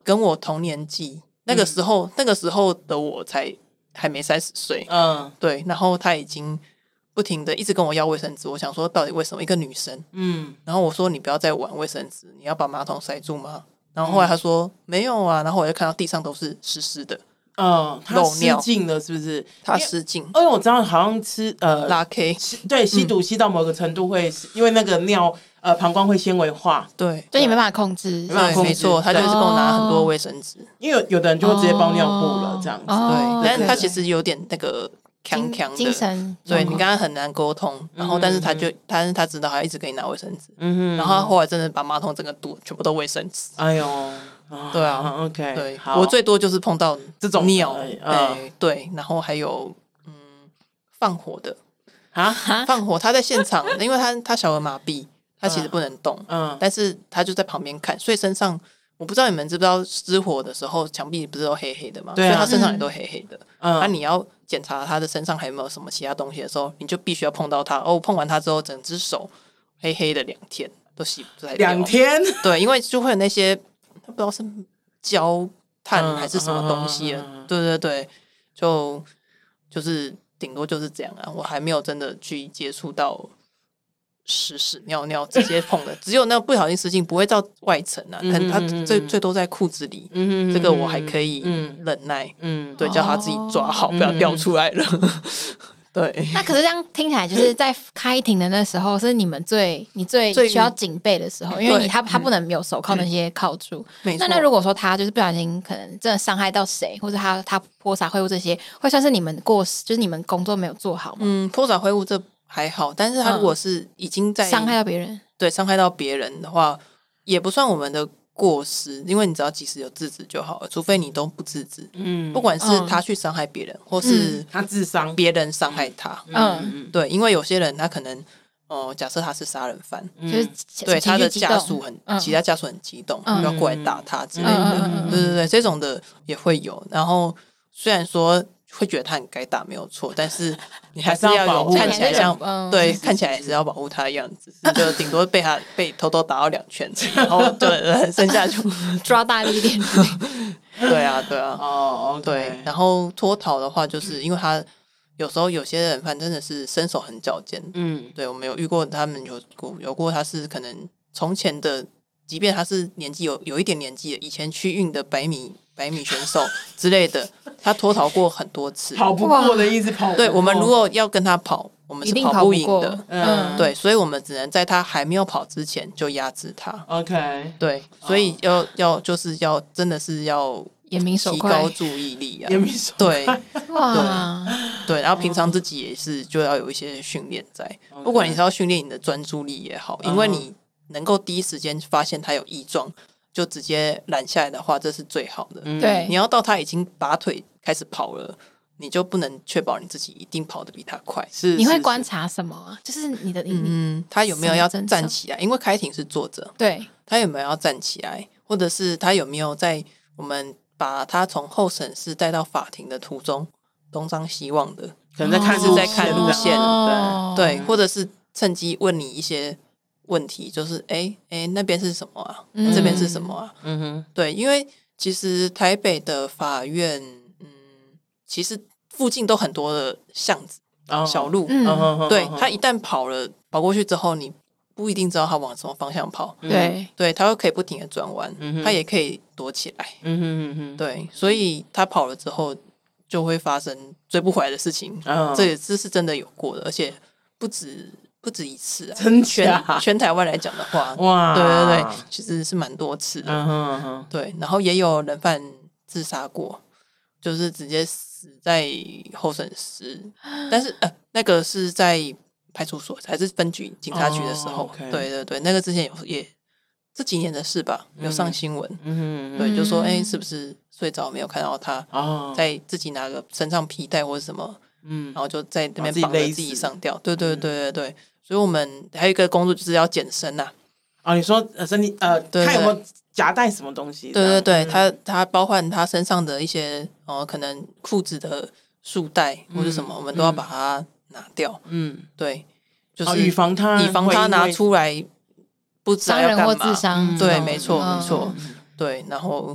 跟我同年纪，那个时候、嗯、那个时候的我才还没三十岁，嗯，对，然后他已经不停的一直跟我要卫生纸，我想说到底为什么一个女生，嗯，然后我说你不要再玩卫生纸，你要把马桶塞住吗？然后后来他说、嗯、没有啊，然后我就看到地上都是湿湿的。 嗯，他失禁了是不是？ 他失禁， 因为我知道好像吃呃拉 K， 对，吸毒吸到某个程度会，嗯、因为那个尿呃膀胱会纤维化， 对， 所以你没办法控制， 没办法控制， 没错，他就一直跟我拿很多卫生纸， 因为有有的人就会直接包尿布了、哦、这样子， 哦、对，但是他其实有点那个强强的精神， 对你跟他很难沟通，然后但是他就，但是他知道他一直给你拿卫生纸，嗯哼，然后他后来真的把马桶整个堵全部都卫生纸， 哎呦。 对啊、 哦、，OK， 对，我最多就是碰到这种尿，哎、嗯，对，然后还有嗯放火的啊，放火，他在现场，因为他他小儿麻痹，他其实不能动，嗯，但是他就在旁边看，所以身上我不知道你们知不知道失火的时候墙壁不是都黑黑的嘛，对、啊，所以他身上也都黑黑的，嗯，那、啊、你要检查他的身上还有没有什么其他东西的时候，你就必须要碰到他，哦，碰完他之后，整只手黑黑的两天都洗不太掉， 两天， 对，因为就会有那些。不知道是焦炭还是什么东西了、嗯嗯嗯嗯、对对对，就就是顶多就是这样啊，我还没有真的去接触到屎屎尿尿直接碰的，只有那不小心失禁不会到外层啊，可能它最最多在裤子里、嗯，这个我还可以忍耐，嗯，对，叫他自己抓好，不要掉出来了。对， 那可是这样听起来，就是在开庭的那时候，是你们最你最需要警备的时候，因为你他他不能有手铐那些铐住。嗯、那那如果说他就是不小心可能真的伤害到谁，或者他他泼洒秽物这些，会算是你们过失，就是你们工作没有做好吗？ 嗯，泼洒秽物这还好，但是他如果是已经在伤、嗯、害到别人， 对，伤害到别人的话，也不算我们的过失，因为你只要及时有制止就好了，除非你都不制止，嗯，不管是他去伤害别人、嗯，或是他自伤， 别人伤害他，嗯，对，因为有些人他可能，哦、呃，假设他是杀人犯， 嗯、就是对他的家属很，嗯、其他家属很激动，嗯、要过来打他之类的，嗯、对对对，这种的也会有。然后虽然说会觉得他很该打没有错，但是你还是要有看起来像、嗯、对，看起来也是要保护他的样子，就顶多被他被偷偷打到两拳，然后对，剩下就抓大力一点。 对啊，对啊， 哦、oh, okay. 对。然后脱逃的话，就是因为他有时候有些人反正真的是身手很矫健，嗯，对我们有遇过，他们有过有过他是可能从前的，即便他是年纪有有一点年纪的，以前区运的百米。百米选手之类的，他脱逃过很多次， 跑不过的意思，跑不过。 对，我们如果要跟他跑，我们是跑不赢的，嗯，对，所以我们只能在他还没有跑之前就压制他。 OK， 对，所以要、oh. 要就是要真的是要严明手提高注意力啊， 严明手对， 哇， 对，然后平常自己也是就要有一些训练在， okay. 不管你是要训练你的专注力也好，因为你能够第一时间发现他有异状。就直接拦下来的话，这是最好的。 对， 你要到他已经拔腿开始跑了，你就不能确保你自己一定跑得比他快。 是， 你会观察什么啊？就是你的， 嗯，他有没有要站起来？因为开庭是坐着， 对， 他有没有要站起来，或者是他有没有在我们把他从候审室带到法庭的途中东张西望的， 可能在看是在看路线， 哦、 对，或者是趁机问你一些。问题就是哎哎那边是什么啊、嗯、这边是什么啊嗯哼对因为其实台北的法院嗯其实附近都很多的巷子、哦、小路、嗯、对他一旦跑了跑过去之后你不一定知道他往什么方向跑对对他又可以不停的转弯、嗯、他也可以躲起来嗯哼嗯哼对所以他跑了之后就会发生追不回来的事情、哦、这也是真的有过的而且不止不止一次啊， 真全全台湾来讲的话，哇，对对对，其实是蛮多次的，嗯哼嗯哼对，然后也有人犯自杀过，就是直接死在候审室，但是呃，那个是在派出所还是分局警察局的时候，哦 okay、对对对，那个之前有也这几年的事吧，有上新闻，嗯哼，对，就说哎、欸，是不是睡着没有看到他，哦，在自己拿个身上皮带或者什么。嗯，然后就在那边绑着自己上吊，对对对对对，所以我们还有一个工作就是要检身呐、 啊。哦，你说呃身体呃，看有没有夹带什么东西？ 对对对，他他包含他身上的一些呃，可能裤子的束带或者什么、嗯，我们都要把它拿掉。嗯，对，就是、 哦、以防他以防他拿出来不知道要干嘛， 伤人或自伤。 对，没错没错，对，然后。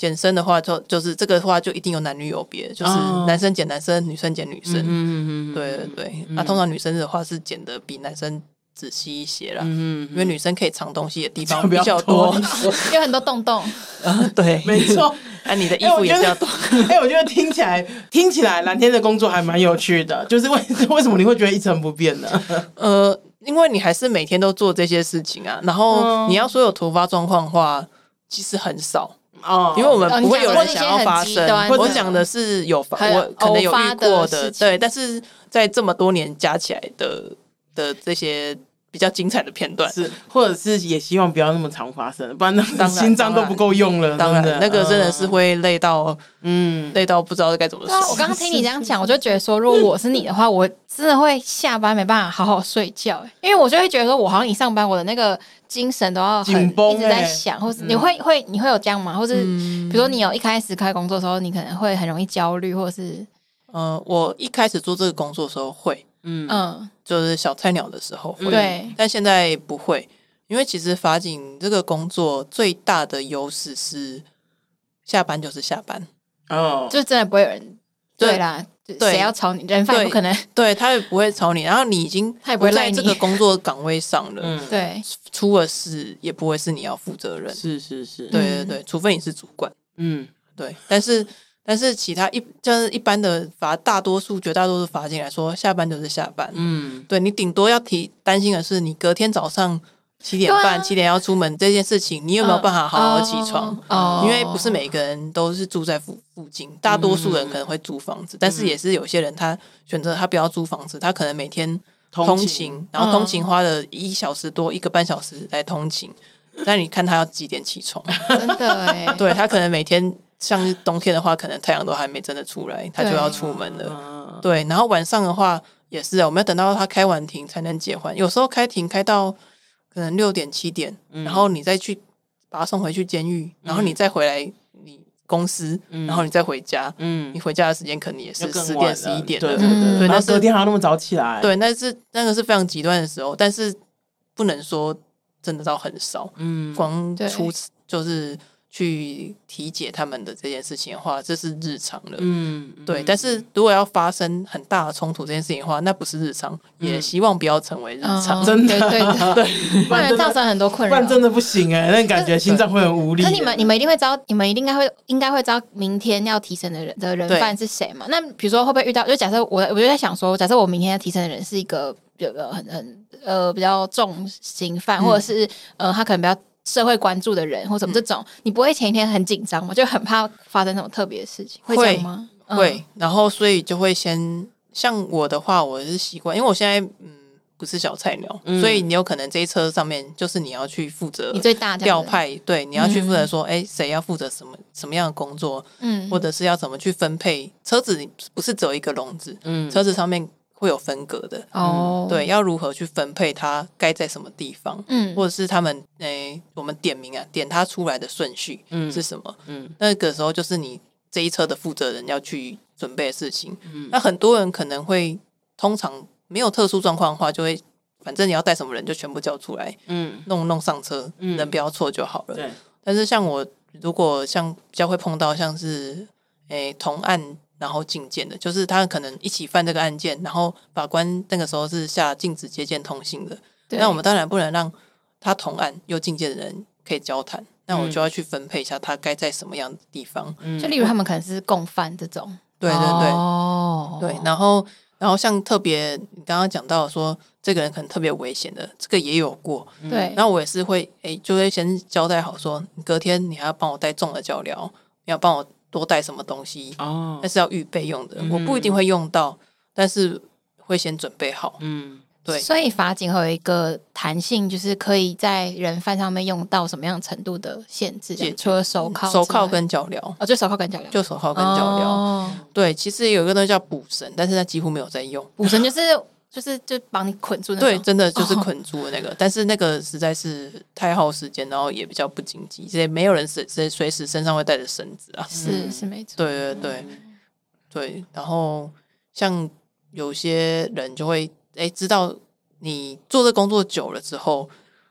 减身的话就就是这个的话就一定有男女有别，就是男生减男生，女生减女生。嗯嗯对对对，那、嗯啊、通常女生的话是减的比男生仔细一些啦，嗯，因为女生可以藏东西的地方比较多， 有很多洞洞。 啊，对， 没错。 啊，你的衣服也比较多。 哎、欸，我觉得听起来听起来蓝天的工作还蛮有趣的，就是为为什么你会觉得一成不变呢？ 呃，因为你还是每天都做这些事情啊，然后你要说有突发状况的话，其实很少。哦，因为我们不会有人想要发生。我讲的是有发，我可能有遇过的，对，但是在这么多年加起来的的这些比较精彩的片段， 是，或者是也希望不要那么常发生，不然那心脏都不够用了。 当然，那个真的是会累到，嗯，累到不知道该怎么说。 我刚刚听你这样讲，我就觉得说，如果我是你的话，我真的会下班没办法好好睡觉，因为我就会觉得说，我好像一上班，我的那个精神都要很紧绷， 一直在想，或是你会会你会有这样吗？或是比如说你有一开始开工作的时候，你可能会很容易焦虑，或者是呃，我一开始做这个工作的时候会。嗯嗯，就是小菜鸟的时候会， 对， 但现在不会，因为其实法警这个工作最大的优势是下班就是下班哦，就真的不会有人对啦，谁要吵你，人贩不可能， 对他也不会吵你，然后你已经他也不会在这个工作岗位上了， 嗯，对， 出了事也不会是你要负责任， 是是是， 对对对，除非你是主管，嗯，对，但是。但是其他一就是一般的法，大多数绝大多数法警来说，下班就是下班。嗯，对你顶多要提担心的是，你隔天早上七点半、七、啊、点要出门这件事情，你有没有办法好好起床？哦，因为不是每个人都是住在附附近，大多数人可能会租房子，嗯、但是也是有些人他选择他不要租房子，他可能每天通勤，通勤然后通勤花了一小时多、嗯、一个半小时来通勤，但你看他要几点起床？ 真的哎， 对他可能每天。像冬天的话，可能太阳都还没真的出来，他就要出门了。对，然后晚上的话也是，我们要等到他开完庭才能解还。有时候开庭开到可能六点七点，嗯、然后你再去把他送回去监狱，然后你再回来你公司，嗯、然后你再回家。嗯，你回家的时间可能也是十点十一点了。 对对对，对那隔天还要那么早起来。 对，那是那个是非常极端的时候，但是不能说真的到很少。嗯，光出就是。去体解他们的这件事情的话，这是日常了。嗯，对。但是如果要发生很大的冲突这件事情的话，那不是日常，嗯、也希望不要成为日常。 哦、真的， 对对对，不然造成很多困扰。 不然真的不行哎、欸，那感觉心脏会很无力、欸。 那你们你们一定会知道，你们一定应该会应该会知道明天要提审的人的人犯是谁嘛？那比如说会不会遇到？就假设我我就在想说，假设我明天要提审的人是一个有个很很呃比较重刑犯，嗯、或者是呃他可能比较。社会关注的人或什么这种，嗯、你不会前一天很紧张吗？就很怕发生什么特别的事情，会这样吗？ 会，嗯、然后所以就会先像我的话，我是习惯，因为我现在嗯不是小菜鸟，嗯、所以你有可能这一车上面就是你要去负责， 你最大调派，对，你要去负责说，哎、嗯，谁要负责什么什么样的工作，嗯，或者是要怎么去分配车子，不是只有一个笼子，嗯，车子上面。会有分隔的哦，对，要如何去分配它该在什么地方，嗯，或者是他们诶、欸，我们点名啊，点它出来的顺序是什么，嗯，那个时候就是你这一车的负责人要去准备的事情，嗯，那很多人可能会通常没有特殊状况的话，就会反正你要带什么人就全部叫出来，嗯，弄弄上车，嗯、人不要错就好了，对。但是像我如果像比较会碰到像是诶、欸、同案。然后进见的，就是他可能一起犯这个案件，然后法官那个时候是下禁止接见通信的，那我们当然不能让他同案又进见的人可以交谈，那我就要去分配一下他该在什么样的地方。 嗯、就例如他们可能是共犯这种， 对对对，哦、对，然后然后像特别你刚刚讲到说这个人可能特别危险的，这个也有过， 对， 然后我也是会诶，就会先交代好说，隔天你还要帮我带重的脚镣，你要帮我。多带什么东西哦，那是要预备用的，嗯、我不一定会用到，但是会先准备好。嗯，对。 所以法警会有一个弹性，就是可以在人犯上面用到什么样程度的限制？除了手铐、 手铐跟脚镣哦，就手铐跟脚镣， 就手铐跟脚镣。哦、对，其实有一个东西叫捕绳，但是它几乎没有在用。 捕绳就是。就是就帮你捆住那种， 对，真的就是捆住的那个，哦、但是那个实在是太耗时间，然后也比较不经济，所以没有人随随随时身上会带着绳子啊。 是、嗯、是没错， 对对对、嗯、对。然后像有些人就会哎知道你做这工作久了之后，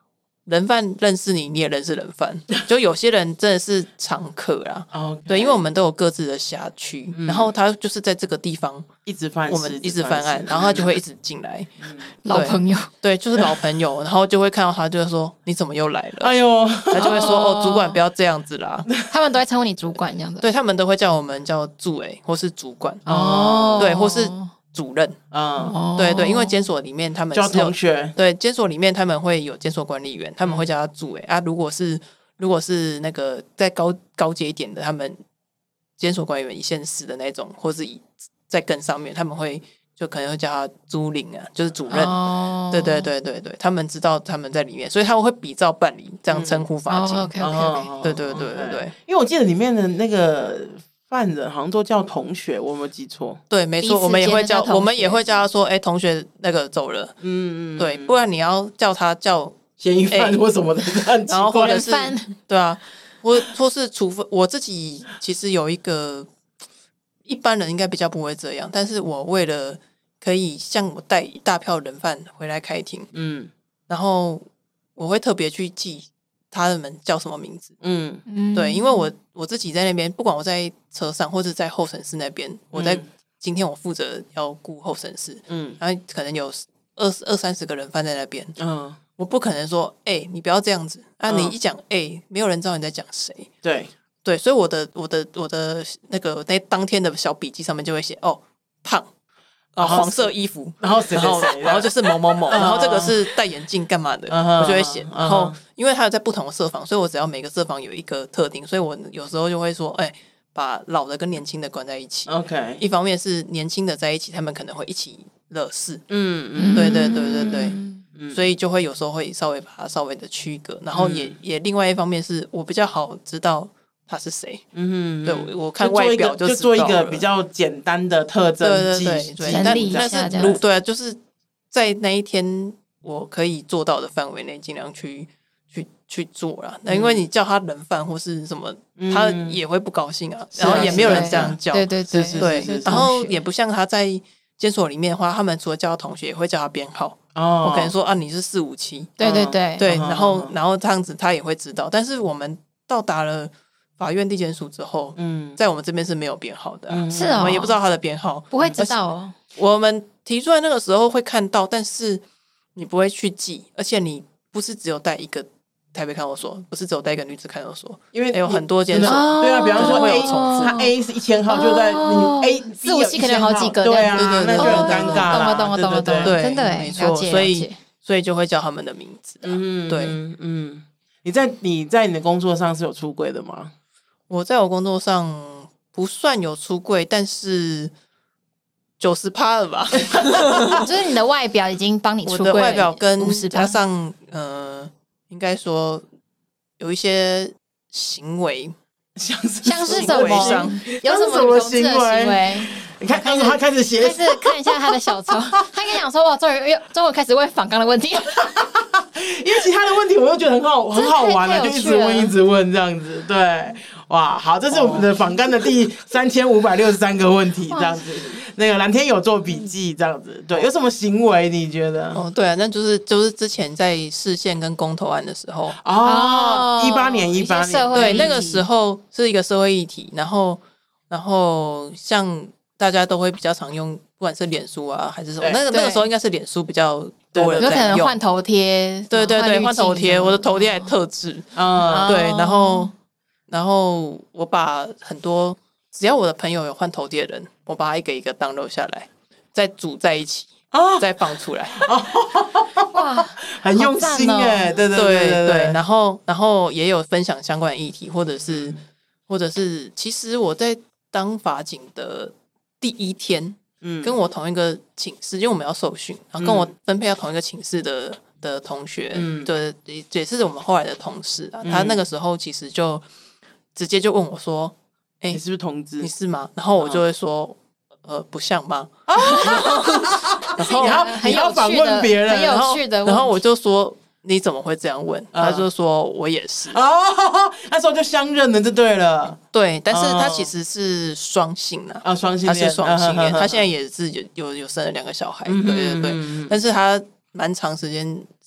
人贩认识你，你也认识人贩，就有些人真的是常客啦。 Okay. 对，因为我们都有各自的辖区，嗯、然后他就是在这个地方一直犯事， 我们一直犯案，然后他就会一直进来。 嗯、老朋友， 对，就是老朋友，然后就会看到他，就会说你怎么又来了？ 哎呦， 他就会说哦，主管不要这样子啦。 他们都会称呼你主管这样子， 对他们都会叫我们叫助委或是主管哦， 对，或是。主任， 嗯， 对对，因为监所里面他们叫同学， 对，监所里面他们会有监所管理员，他们会叫他助委啊。如果是如果是那个再高高阶一点的，他们监所管理员一线司的那种，或是以再更上面，他们会就可能会叫他朱领啊，就是主任。哦、对对对对对，他们知道他们在里面，所以他们会比照办理，这样称呼法警。 嗯、OK OK OK， 对对对对对， 因为我记得里面的那个。犯人好像都叫同学，我有没有记错？ 对，没错，我们也会叫，我们也会叫他说：“哎、欸，同学，那个走了。”嗯嗯，对，不然你要叫他叫嫌疑犯或什么的，欸、 然后或者是对啊，或或是除非我自己其实有一个一般人应该比较不会这样，但是我为了可以像我带一大票人犯回来开庭，嗯，然后我会特别去记。他们叫什么名字？嗯，对，因为我我自己在那边，不管我在车上或者在候审室那边，嗯、我在今天我负责要顾候审室，嗯，然后可能有二二三十个人犯在那边，嗯，我不可能说，哎、欸，你不要这样子啊！你一讲，哎、欸，没有人知道你在讲谁， 对对，所以我的我的我的那个那当天的小笔记上面就会写，哦，胖。哦，黄色衣服， 然后谁然后然后就是某某某，然后这个是戴眼镜干嘛的，我就会写。然后因为他有在不同的社房，所以我只要每个社房有一个特定，所以我有时候就会说，哎，把老的跟年轻的关在一起。OK， 一方面是年轻的在一起，他们可能会一起惹事。嗯嗯，对对对对对，嗯、所以就会有时候会稍微把它稍微的区隔，然后也、嗯、也另外一方面是我比较好知道。他是谁？嗯，对，我看外表就就做一个比较简单的特征， 对对对对。但但是，对啊，就是在那一天我可以做到的范围内，尽量去去去做啦。那、嗯、因为你叫他人贩或是什么，嗯、他也会不高兴啊。然后也没有人这样叫， 对对对对。然后也不像他在监所里面的话，他们除了叫他同学，也会叫他编号。哦，我可能说啊，你是四五七， 对对对对。然后然后这样子他也会知道。但是我们到达了。法院地检署之后，嗯，在我们这边是没有编号的、啊， 嗯、是哦， 我们也不知道他的编号， 不会知道哦。 我们提出来那个时候会看到，但是你不会去记，而且你不是只有带一个台北看守所，不是只有带一个女子看守所， 因为有很多间所， 对啊，比方说 A， 他 A 是一千号，就在你 A 四五七可能有好几个， 对啊，那就很尴尬了，懂了懂了懂了， 对， 真的没错，所以所以就会叫他们的名字，嗯，对， 嗯，你在你在你的工作上是有出柜的吗？ 我在我工作上不算有出柜，但是九十趴了吧？ 就是你的外表已经帮你出柜， 我的外表跟加上呃，应该说有一些行为， 像是像是什么？有什么行为？ 你看，开始他开始写， 开始看一下他的小抄。他跟你讲说：“哇，终于又终于开始问访纲的问题。” 因为其他的问题我又觉得很好很好玩了，就一直问一直问这样子，对，哇，好，这是我们的访纲的第三千五百六十三个问题，这样子。那个蓝天有做笔记，这样子，对，有什么行为你觉得？ 哦，对啊，那就是就是之前在市县跟公投案的时候， 哦，一八年一八年， 对，那个时候是一个社会议题，然后然后像大家都会比较常用，不管是脸书啊还是什么，那个那个时候应该是脸书比较。多人在用， 有可能换头贴， 对对对，换头贴，我的头贴还特制，嗯，对，然后然后我把很多只要我的朋友有换头贴的人，我把它一个一个 download 下来，再组在一起，哦、再放出来， 哇， 很用心哎、欸，对对对 对, 对, 对，然后然后也有分享相关的议题，或者是、嗯、或者是，其实我在当法警的第一天。嗯，跟我同一个寝室，因为我们要受训，然后跟我分配到同一个寝室的、嗯、的同学，嗯，对，也是我们后来的同事啊。嗯、他那个时候其实就直接就问我说：“哎、欸， 你是不是同志？ 你是吗？”然后我就会说：“哦、呃，不像吗？” 然后你要你要反问别人， 很有趣的， 然后我就说。你怎么会这样问？嗯、他就说我也是哦，那时候就相认了，就对了。 对，但是他其实是双性的啊，双、哦、性恋， 他是双性恋，他现在也是有有有生了两个小孩，嗯、对对对。嗯、但是他蛮长时间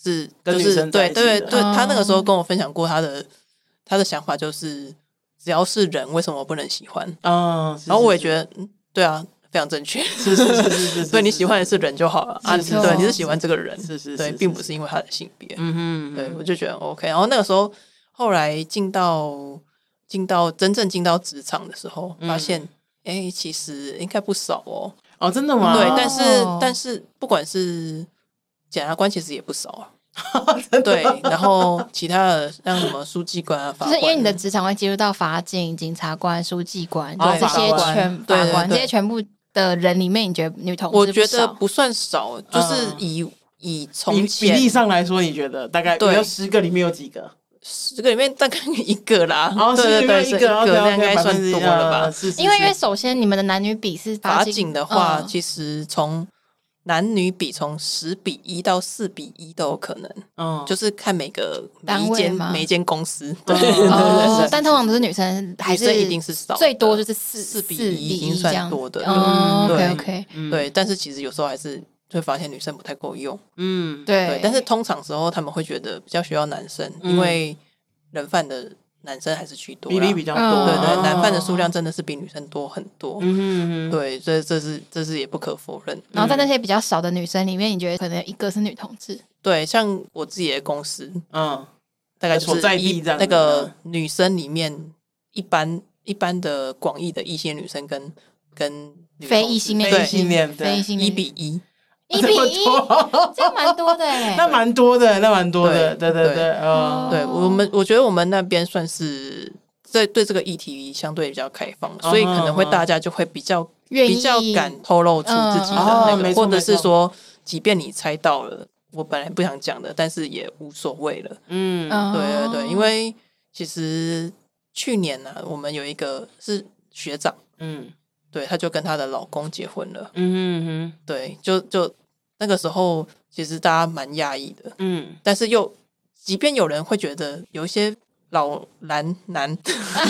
是跟女生在一起的，对对对， 哦、 他那个时候跟我分享过他的他的想法，就是只要是人，为什么不能喜欢？ 嗯， 然后我也觉得，嗯，对啊。非常正确， 是是是是是， 所以你喜欢的是人就好了啊，对，你是喜欢这个人， 是是， 对，并不是因为他的性别， 嗯哼， 对，我就觉得 OK。然后那个时候，后来进到进到真正进到职场的时候，发现，哎，其实应该不少哦， 哦，真的吗？ 对，但是但是不管是检察官，其实也不少啊。对，然后其他的像什么书记官啊，法官， 就是因为你的职场会接触到法警、检察官、书记官， 哦、 这些全法官， 对对对这些全部的人里面，你觉得女同志我觉得不算少，就是以、嗯、以从前比例上来说，你觉得大概有十个里面有几个？ 十个里面大概一个啦， 哦， 对对对， 一个，一个那应该算多了吧？ 是是是因为因为首先你们的男女比是法警的话， 嗯、 其实从男女比从十比一到四比一都有可能，嗯，就是看每个每一间每一间公司，对对对对。 但通常都是女生，还是一定是少， 最多就是四四比一已经算多的， 哦 OK OK， 对，但是其实有时候还是会发现女生不太够用， 嗯，对。 但是通常时候他们会觉得比较需要男生，因为人贩的男生还是居多， 比例比较多， 对对，男贩的数量真的是比女生多很多，嗯，对，所以这是这是也不可否认。 然后在那些比较少的女生里面，你觉得可能一个是女同志？ 对，像我自己的公司， 嗯， 大概就是一那个女生里面，一般一般的广义的异性女生跟跟非异性恋， 非异性恋， 非异性恋一比一。 一比一，这样蛮多的哎， 那蛮多的，那蛮多的，对对对， 嗯，对我们，我觉得我们那边算是在对这个议题相对比较开放，所以可能会大家就会比较比较敢透露出自己的那个，或者是说，即便你猜到了，我本来不想讲的，但是也无所谓了，嗯，对对对，因为其实去年呢、啊，我们有一个是学长，嗯，对，他就跟他的老公结婚了，嗯哼哼，对，就就。那个时候其实大家蛮讶异的，嗯，但是又即便有人会觉得有一些老男男，你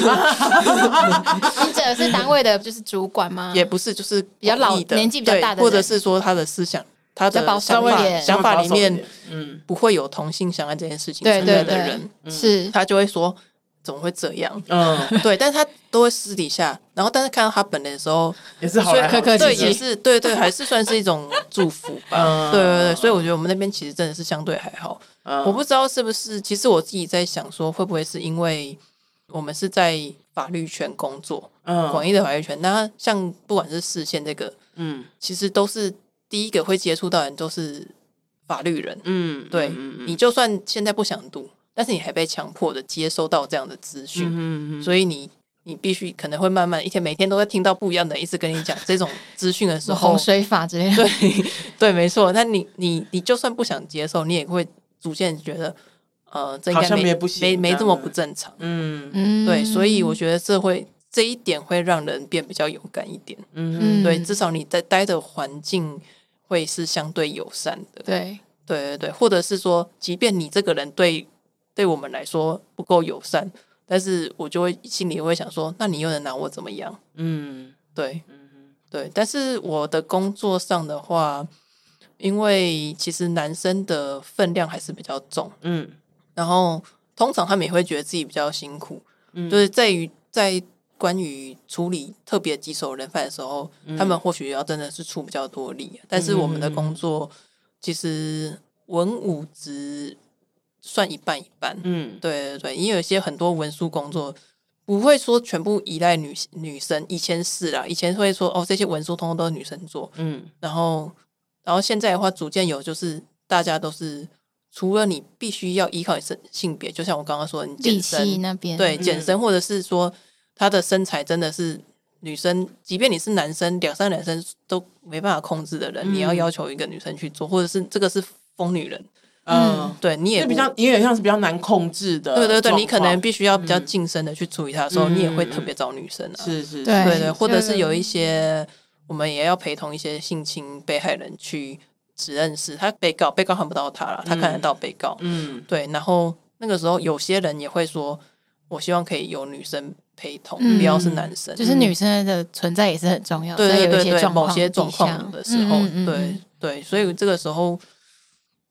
指的是单位的就是主管吗？ 也不是，就是比较老年纪比较大的， 或者是说他的思想，他的想法想法里面，嗯，不会有同性相爱这件事情存在的人， 是他就会说。怎么会这样？嗯，对，但是他都会私底下，然后但是看到他本人的时候， 也是好来好去， 对，也是对对，还是算是一种祝福吧。嗯、对对对，所以我觉得我们那边其实真的是相对还好。嗯、我不知道是不是，其实我自己在想说，会不会是因为我们是在法律圈工作，嗯，广义的法律圈，那像不管是视线这个，嗯，其实都是第一个会接触到的人都是法律人，嗯，对，嗯嗯、你就算现在不想读。但是你还被强迫的接收到这样的资讯，嗯嗯所以你你必须可能会慢慢一天每天都会听到不一样的人一直跟你讲这种资讯的时候， 洪水法之类的， 对对，没错。那你你你就算不想接受，你也会逐渐觉得，呃，这应该没不行没没这么不正常，嗯嗯，对。所以我觉得这会这一点会让人变比较勇敢一点，嗯，对，至少你在待的环境会是相对友善的， 对对对对，或者是说，即便你这个人对。对我们来说不够友善，但是我就会心里会想说，那你又能拿我怎么样？嗯，对，嗯对。但是我的工作上的话，因为其实男生的分量还是比较重，嗯，然后通常他们也会觉得自己比较辛苦，嗯，就是在于在关于处理特别棘手人犯的时候，嗯、他们或许要真的是出比较多力，但是我们的工作其实文武职。算一半一半，嗯，对对对，因为有些很多文书工作不会说全部依赖女女生，以前是啦，以前会说哦这些文书通通都是女生做，嗯，然后然后现在的话逐渐有就是大家都是除了你必须要依靠你性性别，就像我刚刚说的，你健身那边对健身、嗯、或者是说他的身材真的是女生，即便你是男生两三个男生都没办法控制的人，嗯、你要要求一个女生去做，或者是这个是疯女人。嗯，对，你也比较，有点像是比较难控制的， 对对对，你可能必须要比较近身的去处理它的时候，嗯、你也会特别找女生啊， 是是， 对对对，或者是有一些我们也要陪同一些性侵被害人去指认识他被告，被告看不到他了，他看得到被告，嗯，对，然后那个时候有些人也会说，我希望可以有女生陪同，嗯、不要是男生， 就是女生的存在也是很重要， 对对对对， 在有一些某些状况的时候，嗯嗯嗯对对，所以这个时候。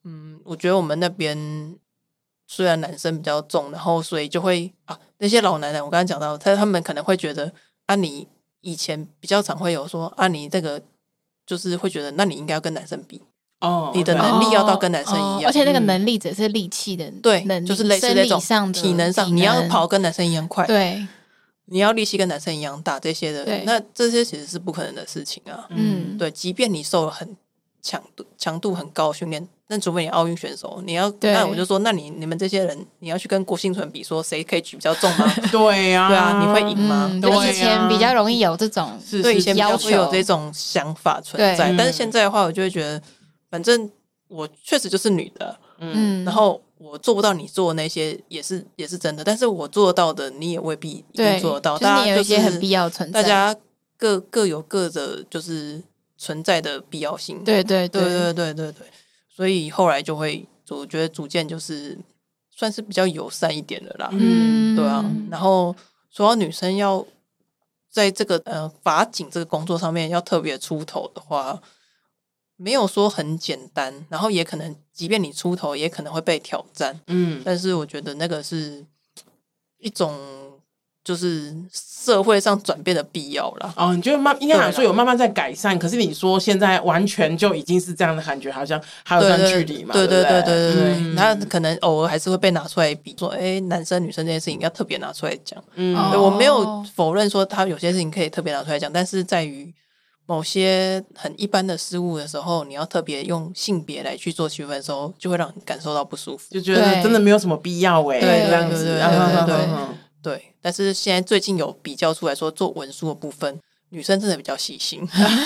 嗯，我觉得我们那边虽然男生比较重，然后所以就会啊，那些老奶奶我刚才讲到，他他们可能会觉得啊，你以前比较常会有说啊，你这个就是会觉得，那你应该要跟男生比。哦，你的能力要到跟男生一样，哦哦、 而且那个能力只是力气的对， 能力， 就是类似那种上体能上，你要跑跟男生一样快， 对， 你要力气跟男生一样大，这些的，那这些其实是不可能的事情啊。嗯，对，即便你受了很强度、强度很高的训练，那除非你奥运选手，你要，那我就说，那你你们这些人，你要去跟郭婞淳比，说谁可以举比较重吗？ 对呀、啊， 对啊，你会赢吗？ 嗯、对，以前比较容易有这种， 对，以前比较会有这种想法存在，但是现在的话，我就会觉得，反正。我确实就是女的，嗯，然后我做不到你做的那些也是也是真的，但是我做得到的你也未必一定做得到， 大家有一些很必要存在， 大家各各有各的就是存在的必要性， 对对对对对对对，所以后来就会我觉得逐渐就是算是比较友善一点的啦，嗯，对啊，然后说到女生要在这个呃法警这个工作上面要特别出头的话。没有说很简单，然后也可能即便你出头也可能会被挑战，嗯，但是我觉得那个是一种就是社会上转变的必要啦。 哦，你觉得慢应该讲说有慢慢在改善，可是你说现在完全就已经是这样的感觉，好像还有段距离嘛， 对对对对对对， 嗯、 那可能偶尔还是会被拿出来比，说哎，男生女生这件事情要特别拿出来讲，嗯，我没有否认说他有些事情可以特别拿出来讲，但是在于。某些很一般的事物的时候，你要特别用性别来去做区分的时候，就会让你感受到不舒服， 就觉得真的没有什么必要哎、欸， 对这样子， 对对对对对对。但是现在最近有比较出来说，做文书的部分，女生真的比较细心。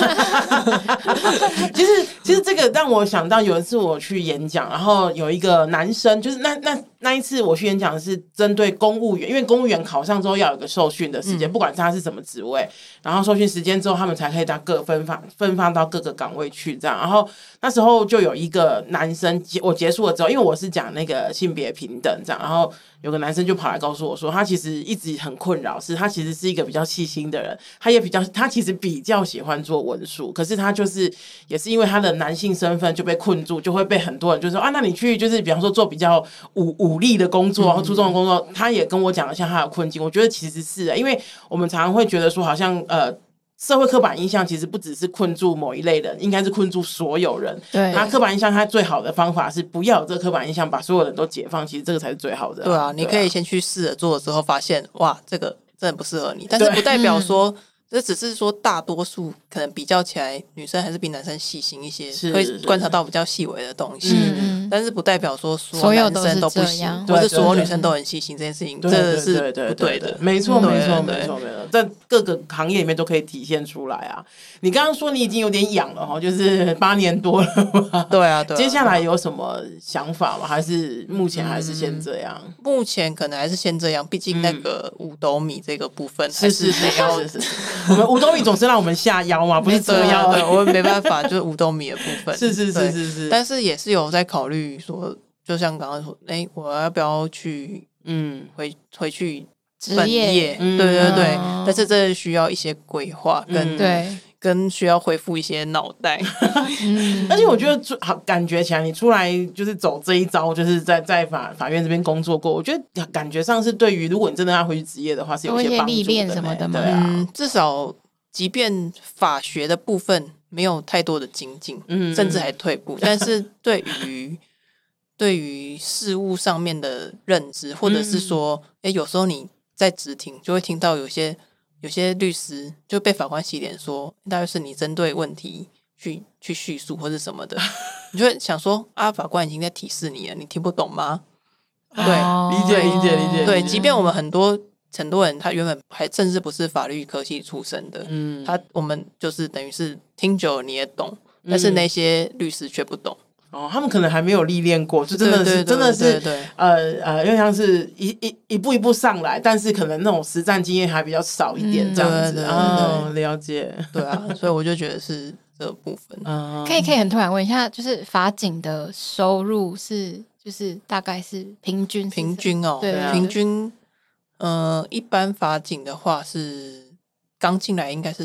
其实，其实这个让我想到有一次我去演讲，然后有一个男生，就是那那那一次我去演讲是针对公务员，因为公务员考上之后要有个受训的时间，嗯、不管他是什么职位，然后受训时间之后，他们才可以到各分发分发到各个岗位去这样。然后那时候就有一个男生，我结束了之后，因为我是讲那个性别平等这样，然后有个男生就跑来告诉我说，他其实一直很困扰，是他其实是一个比较细心的人，他也比较他其实比较喜欢做文书，可是他就是也是因为他的男性身份就被困住，就会被很多人就说啊，那你去就是比方说做比较武武力的工作，然后出众的工作，他也跟我讲了一下他的困境。我觉得其实是、欸，因为我们常常会觉得说，好像呃。社会刻板印象其实不只是困住某一类人，应该是困住所有人。 对， 他刻板印象，他最好的方法是不要有这个刻板印象，把所有人都解放。其实这个才是最好的、啊。 对啊，你可以先去试着做的时候，发现哇，这个真的不适合你，但是不代表说。这只是说大多数可能比较起来，女生还是比男生细心一些，会观察到比较细微的东西。嗯、但是不代表说所有男生都不行，或是所有女生都很细心这件事情，这是不对的。 没错，没错，没错，没错，在各个行业里面都可以体现出来啊。你刚刚说你已经有点痒了哈，就是八年多了嘛。 对啊，对。 接下来有什么想法吗？还是目前还是先这样？ 嗯、目前可能还是先这样，毕竟那个五斗米这个部分是是是是是。我们五斗米总是让我们下腰嘛，不是这样的，我们没办法，就是五斗米的部分。 是是是是是， 但是也是有在考虑说，就像刚刚说，哎、欸，我要不要去嗯回回去本业？ 嗯、 对对对，哦、但是这需要一些规划跟、 嗯、对。 跟需要恢复一些脑袋， 嗯、而且我觉得好感觉起来，你出来就是走这一招，就是在在法法院这边工作过，我觉得感觉上是对于如果你真的要回去职业的话，是有一些帮助的， 历练什么的嘛。 对啊、 嗯，至少即便法学的部分没有太多的精进，嗯，甚至还退步，但是对于对于事务上面的认知，或者是说，哎、嗯，有时候你在执庭就会听到有些。有些律师就被法官洗脸说，大概是你针对问题去去叙述或是什么的，你就会想说啊，法官已经在提示你了，你听不懂吗？对， 哦、理解理解理解。 对，即便我们很多很多人他原本还甚至不是法律科系出身的，嗯，他我们就是等于是听久了你也懂，但是那些律师却不懂。 哦，他们可能还没有历练过，就真的是真的是呃呃，因为像是一一一步一步上来，但是可能那种实战经验还比较少一点，这样子。哦，了解。 对啊，所以我就觉得是这个部分。 嗯，可以可以很突然问一下，就是法警的收入是就是大概是平均平均哦， 对， 平均呃，一般法警的话是刚进来应该是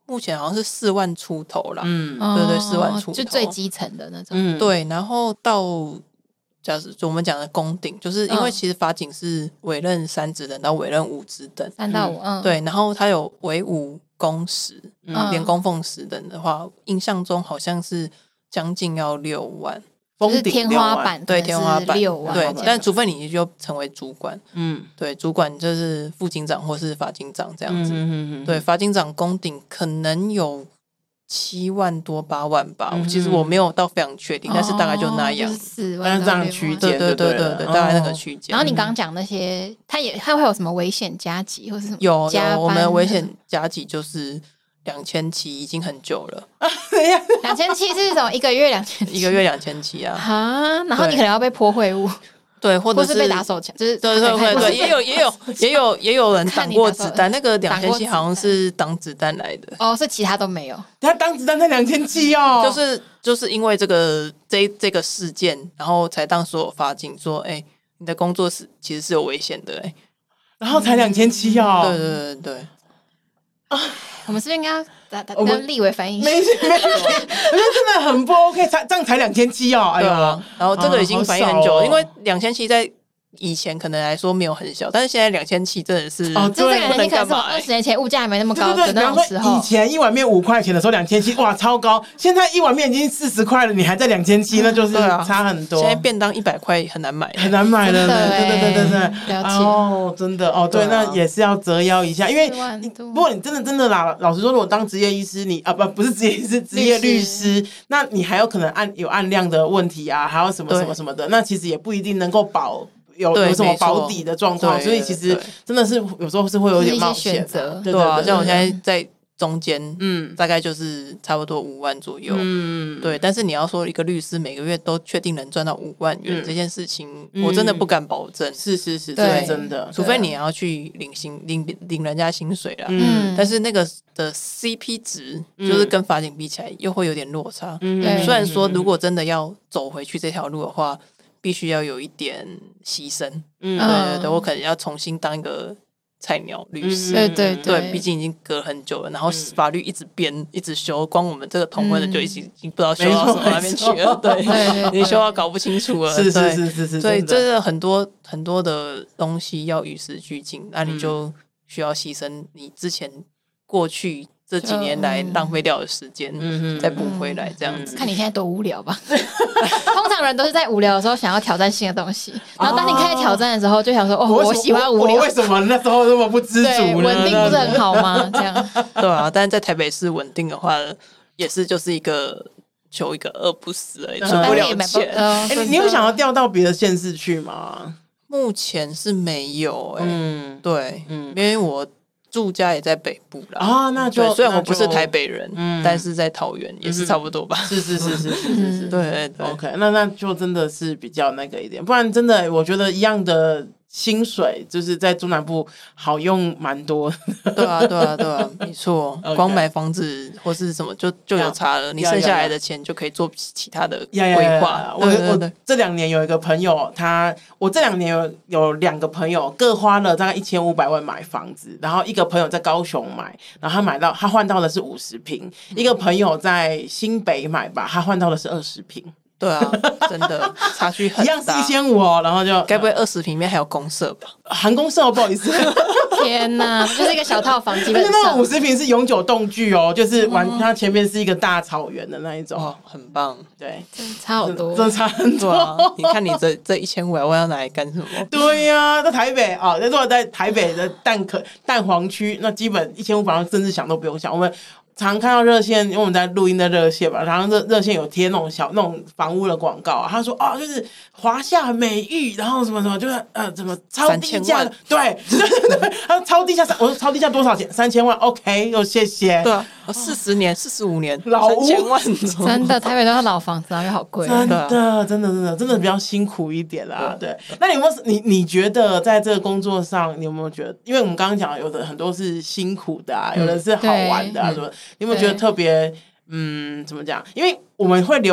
目前好像是四万出头啦，嗯，对对，四万出头， 就最基层的那种， 嗯，对，然后到假设我们讲的公顶，就是因为其实法警是委任三职等到委任五职等， 三到五，嗯， 对，然后他有委五公十，嗯，连供奉十等的话，印象中好像是将近要六万。 就是天花板， 对天花板六万， 对，但除非你就成为主管，嗯，对，主管就是副警长或是法警长这样子，嗯嗯嗯对，法警长公顶可能有七万多八万吧，嗯、其实我没有到非常确定，哦、但是大概就那样， 四万这样区间， 对对对对对，大概那个区间。 然后你刚刚讲那些，他也他会有什么危险加急或是什么？ 有有，我们的危险加急就是两千七，已经很久了。 两千七是什么？一个月两千七， 一个月两千七啊！ 哈，然后你可能要被泼秽物。 对，或者是, 或是被打手枪，就是对对对对，也有也有也有也有人挡过子弹，那个两千七好像是挡子弹来的哦，是其他都没有。 他挡子弹才两千七哦， 就是就是因为这个这这个事件，然后才当所有法警说，哎、欸，你的工作是其实是有危险的、欸，哎， 然后才两千七哦， 对对对对。 啊，我们是不是应该要跟立委反映？ 没没，我觉得真的很不 OK， 才这样才两千七哦，哎呦、啊， 然后这个已经反映很久了，哦、因为两千七在以前可能来说没有很小，但是现在两千七真的是哦，这个两千七可能是二十年前物价还没那么高的那种时候。 以前一碗面五块钱的时候两千七，哇，超高！现在一碗面已经四十块了，你还在两千七，那就是差很多。 现在便当一百块很难买， 很难买了，对对对对对， 了解哦，真的哦，对，那也是要折腰一下，因为不过你真的真的啦，老实说，如果当职业医师，你啊不不是职业医师，职业律师，那你还有可能按有按量的问题啊，还有什么什么什么的，那其实也不一定能够保。有有什么保底的状况，所以其实真的是有时候是会有点冒险的， 对啊，像我现在在中间，嗯，大概就是差不多五万左右，嗯，对。但是你要说一个律师每个月都确定能赚到五万元、嗯、这件事情，我真的不敢保证。 是是是，对，真的， 除非你要去领薪领领人家薪水啦，嗯，但是那个的 C P 值就是跟法警比起来又会有点落差。嗯，虽然说如果真的要走回去这条路的话。必须要有一点牺牲，嗯，对对对，我可能要重新当一个菜鸟律师， 对对对，毕竟已经隔很久了，然后法律一直变，一直修，光我们这个同婚的就已经已经不知道修到什么那边去了，对，你修到搞不清楚了， 是是是是是， 所以这个很多很多的东西要与时俱进，那你就需要牺牲你之前过去。这几年来浪费掉的时间，嗯、再补回来，这样子。 看你现在多无聊吧。通常人都是在无聊的时候想要挑战新的东西，然后当你开始挑战的时候，就想说：“哦，我喜欢无聊。” 为什么那时候那么不知足呢？ 稳定不是很好吗？这样。 对啊，但是在台北市稳定的话，也是就是一个求一个饿不死而已，存不了钱。 哎、欸，你有想要调到别的县市去吗？ 目前是没有、欸，哎、嗯，对，嗯，因为我。住家也在北部啦啊，那就虽然我不是台北人，嗯，但是在桃园也是差不多吧。 是是是是是是是， 对对 ，OK， 那那就真的是比较那个一点，不然真的我觉得一样的薪水就是在中南部好用蛮多。 对啊对啊对啊，没错， okay. 光买房子或是什么就就有差了， yeah. 你剩下来的钱就可以做其他的规划。 我我这两年有一个朋友，他我这两年有有两个朋友各花了大概一千五百万买房子，然后一个朋友在高雄买，然后他买到他换到的是五十坪，一个朋友在新北买吧，他换到的是二十坪。 对啊，真的差距很大， 一样是一千五哦，然后就该不会二十坪里面还有公设吧？ 含公设哦，不好意思。 天哪，就是一个小套房，基本上那五十坪是永久动具哦，就是完、哦、它前面是一个大草原的那一种， 哦，很棒， 对， 真的差好多， 真的差很多。 啊、你看你这这一千五百万要拿来干什么？ 对呀、啊，在台北啊，如果在台北的蛋壳蛋黄区，那基本一千五百万甚至想都不用想，我们。常看到热线，因为我们在录音的热线吧，然后热热线有贴那种小那种房屋的广告、啊，他说啊，就是华夏美玉，然后什么什么，就是呃，怎么超低价的，对对对对，他说超低价，我说超低价多少钱？三千万 ，OK， 又谢谢。 对啊，四十年、四十五年， 老三千万， 真的，台北都是老房子，然后又好贵， 真的，真的，真的，真的比较辛苦一点啦。对，那你有没有你你觉得在这个工作上，你有没有觉得？因为我们刚刚讲有的很多是辛苦的啊，有的是好玩的啊，什么？你有没有觉得特别嗯怎么讲？因为我们会留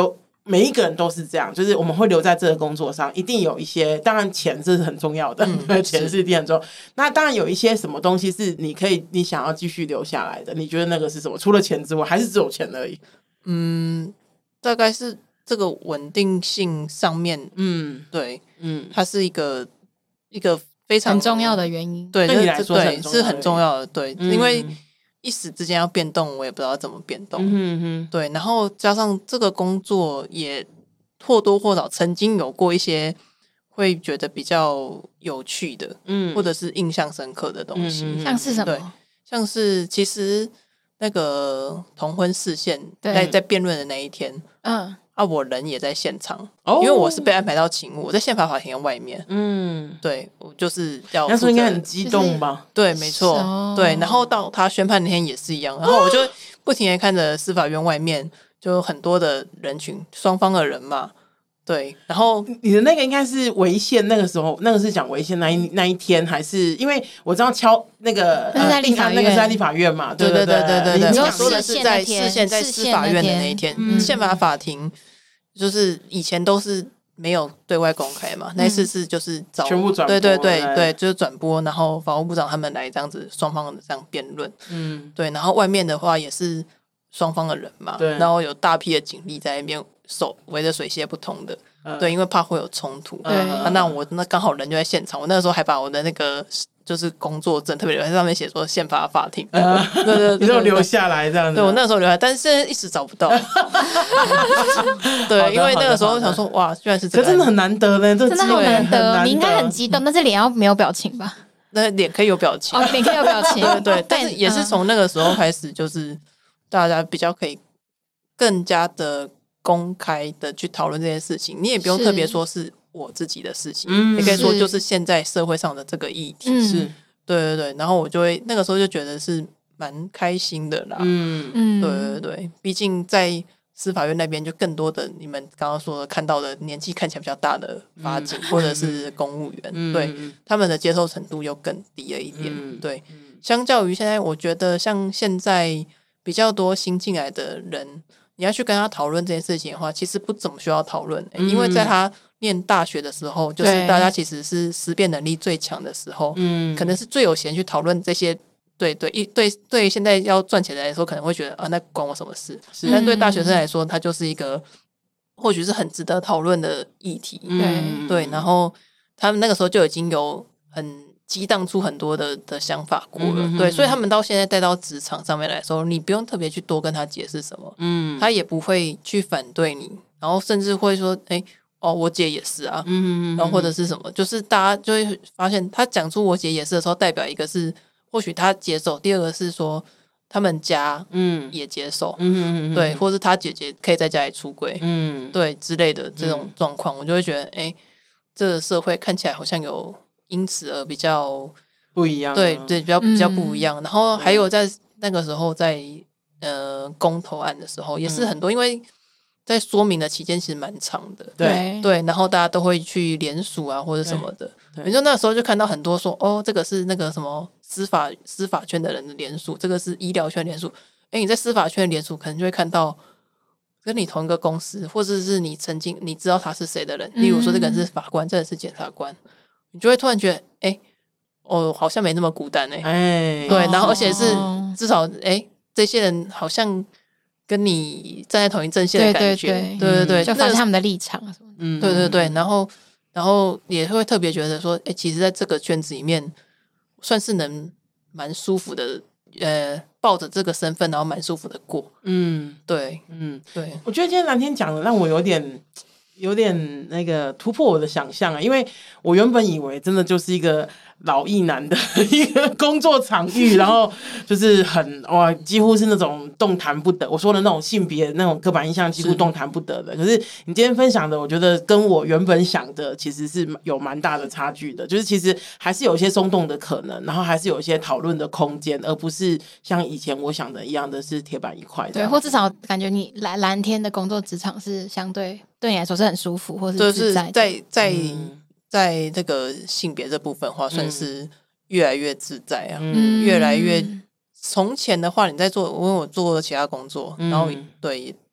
每一个人都是这样，就是我们会留在这个工作上，一定有一些，当然钱这是很重要的，嗯、钱是一定很重要。那当然有一些什么东西是你可以你想要继续留下来的，你觉得那个是什么？除了钱之外，还是只有钱而已？ 嗯，大概是这个稳定性上面，嗯，对，嗯，它是一个一个非常很重要的原因。 对， 对你来说对是很重要的，对，嗯、因为一时之间要变动，我也不知道怎么变动，嗯哼，对，然后加上这个工作也或多或少曾经有过一些会觉得比较有趣的，嗯，或者是印象深刻的东西， 嗯、像是什么？ 对，像是其实那个同婚释宪在在辩论的那一天，嗯。啊，我人也在现场，哦、因为我是被安排到勤务，我在宪法法庭的外面。嗯，对，我就是要。 那时候应该很激动吧？ 对，没错，哦、对。然后到他宣判那天也是一样，然后我就不停的看着司法院外面，就有很多的人群，双方的人嘛。对，然后你的那个应该是违宪，那个时候那个是讲违宪那一那一天，还是因为我知道敲那个那是在立法院， 那个是在立法院嘛？对对对对对对， 你说的是在释宪在司法院的那一天，嗯、宪法法庭就是以前都是没有对外公开嘛，嗯、那一次是就是找全部转播， 对对对对，就是转播，然后法务部长他们来这样子双方这样辩论，嗯，对，然后外面的话也是双方的人嘛，对，然后有大批的警力在那边守围着水泄不通的。嗯、对，因为怕会有冲突。对、啊，那我那刚好人就在现场，我那个时候还把我的那个就是工作证特别留在上面写说宪法法庭， 呃、对对对，你都留下来这样子。 对，我那个时候留下来，但是现在一时找不到。对，因为那个时候想说，哇，居然是这个， 可真的很难得呢，这真的好难得。你应该很激动，但是脸要没有表情吧？ 那脸可以有表情， 哦，脸可以有表情， 对对。但是也是从那个时候开始，就是大家比较可以更加的。公开的去讨论这件事情，你也不用特别说是我自己的事情，你可以说就是现在社会上的这个议题，是，对对对。然后我就会那个时候就觉得是蛮开心的啦，嗯嗯，对对对。毕竟在司法院那边就更多的你们刚刚说的看到的年纪看起来比较大的法警、嗯、或者是公务员，嗯、对他们的接受程度又更低了一点，嗯、对。相较于现在，我觉得像现在比较多新进来的人。你要去跟他讨论这件事情的话，其实不怎么需要讨论、欸嗯，因为在他念大学的时候，就是大家其实是思辨能力最强的时候，嗯，可能是最有闲去讨论这些。对对，一对对，现在要赚钱的来说，可能会觉得啊，那关我什么事？是，但对大学生来说，它就是一个或许是很值得讨论的议题。嗯，对，然后他们那个时候就已经有很。激荡出很多的的想法过了，嗯、对，所以他们到现在带到职场上面来说，你不用特别去多跟他解释什么，嗯，他也不会去反对你，然后甚至会说，哎、欸，哦，我姐也是啊，嗯，然后或者是什么，就是大家就会发现，他讲出我姐也是的时候，代表一个是或许他接受，第二个是说他们家嗯也接受，嗯嗯对，或是他姐姐可以在家里出柜，嗯，对之类的这种状况，我就会觉得，哎、欸，这个社会看起来好像有。因此而比较不一样、啊， 对对，比较比较不一样。嗯、然后还有在那个时候在，在呃公投案的时候，也是很多，嗯、因为在说明的期间其实蛮长的， 对对。然后大家都会去联署啊或者什么的，你就那时候就看到很多说，哦，这个是那个什么司法司法圈的人的联署，这个是医疗圈联署。哎，你在司法圈联署，可能就会看到跟你同一个公司，或者是你曾经你知道他是谁的人，例如说这个人是法官，这个人是检察官。你就会突然觉得，哎、欸，哦，好像没那么孤单哎、欸，哎，对，然后而且是至少，哎、欸，这些人好像跟你站在同一阵线的感觉，对对 对, 对, 对、嗯， 就发现他们的立场什么的， 嗯，对对对，然后然后也会特别觉得说，哎、欸，其实在这个圈子里面，算是能蛮舒服的，呃，抱着这个身份，然后蛮舒服的过，嗯，对，嗯，对， 我觉得今天蓝天讲的让我有点。有点那个突破我的想象啊，因为我原本以为真的就是一个老役男的一个工作场域，然后就是很哇，几乎是那种动弹不得。我说的那种性别那种刻板印象，几乎动弹不得的。可是你今天分享的，我觉得跟我原本想的其实是有蛮大的差距的。就是其实还是有一些松动的可能，然后还是有一些讨论的空间，而不是像以前我想的一样的是铁板一块。 对，或至少感觉你蓝蓝天的工作职场是相对。对你来说是很舒服，或是就是在在、嗯、在这个性别这部分的话，算是越来越自在啊，嗯、越来越。从前的话，你在做，因为我做其他工作，嗯、然后对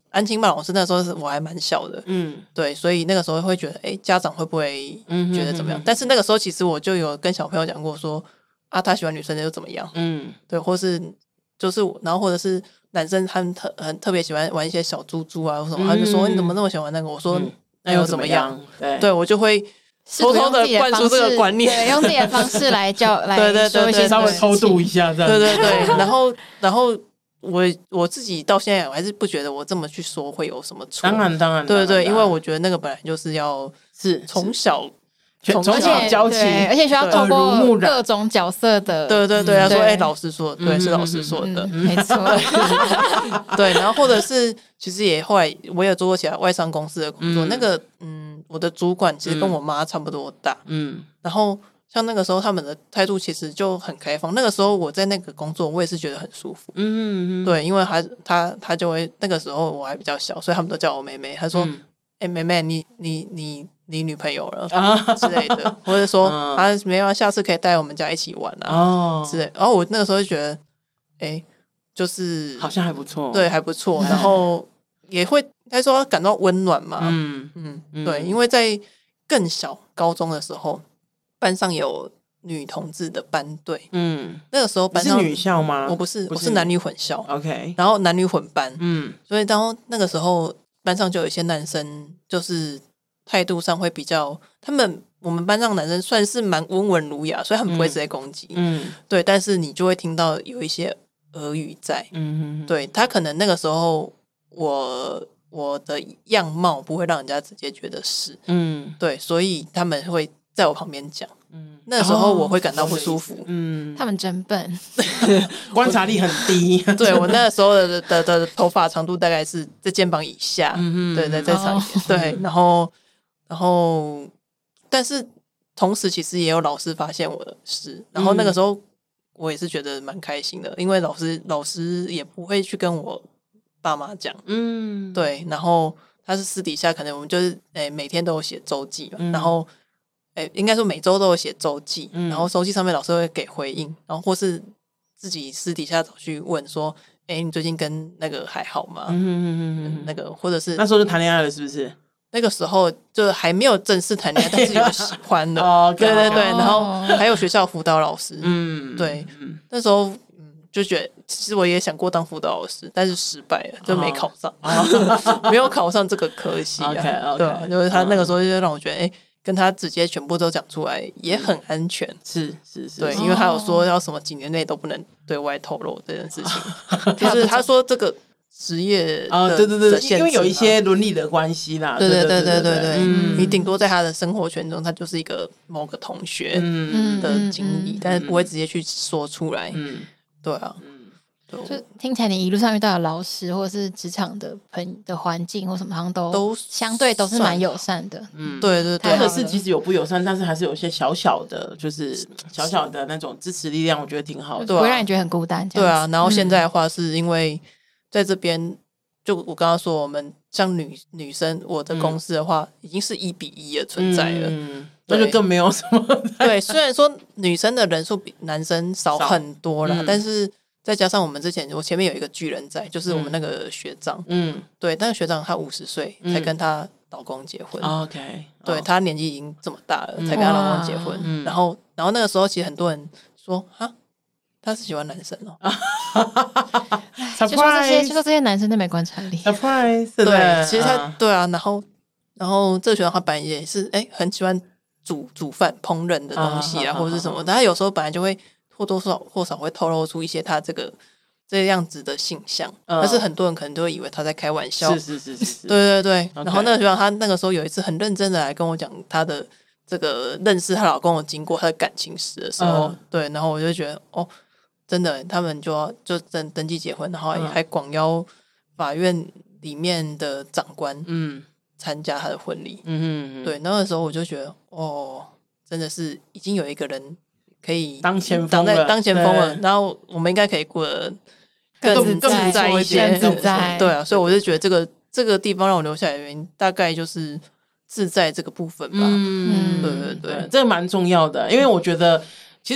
安亲班老师那时候是我还蛮小的，嗯，对，所以那个时候会觉得，哎、欸，家长会不会觉得怎么样？嗯、哼哼哼但是那个时候其实我就有跟小朋友讲过说，啊，他喜欢女生的又怎么样？嗯，对，或是就是然后或者是男生他们特很特别喜欢玩一些小猪猪啊或什么，嗯、他就说你怎么那么喜欢玩那个？我说、嗯、那又怎么样？对，对我就会偷偷的灌输这个观念， 对，用自己的方式来教来对对对对， 稍微偷渡一下这样， 对对对，然后然后。我我自己到现在我还是不觉得我这么去说会有什么错， 当然当然， 对对对，因为我觉得那个本来就是要是从小从小教起， 而且需要透过各种角色的， 对对对，他说哎，老师说的对，是老师说的， 没错， 对，然后或者是其实也后来我也做过其他外商公司的工作，那个嗯，我的主管其实跟我妈差不多大，嗯，然后。像那个时候他们的态度其实就很开放，那个时候我在那个工作我也是觉得很舒服，嗯嗯嗯，对，因为他他他就会那个时候我还比较小，所以他们都叫我妹妹，他说哎、嗯欸、妹妹你你你你女朋友了、啊、之类的，或者说啊没有下次可以带我们家一起玩啊、哦、之类，然后我那个时候就觉得哎、欸、就是好像还不错， 对还不错，然后也会他说感到温暖嘛，嗯嗯对，因为在更小高中的时候班上有女同志的班队，嗯，那个时候班上是女校吗？ 我不是，不是我是男女混校 ，OK， 然后男女混班，嗯，所以当那个时候班上就有一些男生，就是态度上会比较，他们我们班上男生算是蛮温文儒雅，所以他们不会直接攻击，嗯，嗯对，但是你就会听到有一些耳语在，嗯，对他可能那个时候我我的样貌不会让人家直接觉得是，嗯，对，所以他们会。在我旁边讲，嗯，那时候我会感到不舒服，哦、 嗯，他们真笨， 观察力很低。 对我那时候的的 的, 的头发长度大概是在肩膀以下，嗯对，再再长一点，哦、对，然后然后，但是同时其实也有老师发现我的事，然后那个时候我也是觉得蛮开心的，因为老师老师也不会去跟我爸妈讲，嗯，对，然后他是私底下可能我们就是诶、欸、每天都有写周记嘛，嗯、然后。欸、应该说每周都有写周记、嗯、然后周记上面老师会给回应，然后或是自己私底下找去问说哎、欸，你最近跟那个还好吗？嗯嗯嗯嗯，那个或者是那时候就谈恋爱了是不是？ 那个时候就还没有正式谈恋爱但是有喜欢的、哦、对对对，然后还有学校辅导老师，嗯，对，那时候嗯就觉得其实我也想过当辅导老师，但是失败了，就没考上、哦、没有考上这个科系、啊 okay, okay, 对吧？就是他那个时候就让我觉得哎、欸跟他直接全部都讲出来也很安全， 是是是， 对，因为他有说要什么几年内都不能对外透露这件事情，就是他说这个职业啊，对对对，因为有一些伦理的关系啦， 对对对对对对，嗯，你顶多在他的生活圈中，他就是一个某个同学的经历，但是不会直接去说出来，嗯，对啊。 就听起来你一路上遇到的老师或者是职场的朋的环境或什么好像都都相对都是蛮友善的， 嗯，对对对， 或者是即使有不友善，但是还是有一些小小的就是小小的那种支持力量，我觉得挺好的， 不会让你觉得很孤单这样。 对啊，然后现在的话是因为在这边，就我刚刚说我们像女女生，我的公司的话、嗯、已经是一比一的存在了，嗯， 那就更没有什么对，虽然说女生的人数比男生少很多啦、嗯、但是再加上我们之前我前面有一个巨人在，就是我们那个学长，嗯，对，但是学长他五十岁才跟他老公结婚、 嗯、OK， 对、哦、他年纪已经这么大了、嗯、才跟他老公结婚、嗯、然后然后那个时候其实很多人说啊他是喜欢男生哦就说这些就说这些男生都没观察力 surprise 对，其实他、啊、对啊，然后然后这个学长他本来也是哎很喜欢煮煮饭烹饪的东西啊、哦、或者是什么，但他有时候本来就会或多或少或少会透露出一些他这个这样子的性向、嗯、但是很多人可能都会以为他在开玩笑， 是是是是是， 对对对、okay. 然后那个学长他那个时候有一次很认真的来跟我讲他的这个认识她老公的经过，他的感情史的时候、嗯、对，然后我就觉得哦真的他们就要就登登记结婚，然后还、嗯、还广邀法院里面的长官嗯参加他的婚礼，嗯嗯，对，那个时候我就觉得哦真的是已经有一个人可以当前锋了， 当前锋了，然后我们应该可以过得更自在一些， 自在， 对啊，所以我就觉得这个这个地方让我留下来的原因，大概就是自在这个部分吧。嗯，对对对， 这个蛮重要的，因为我觉得其实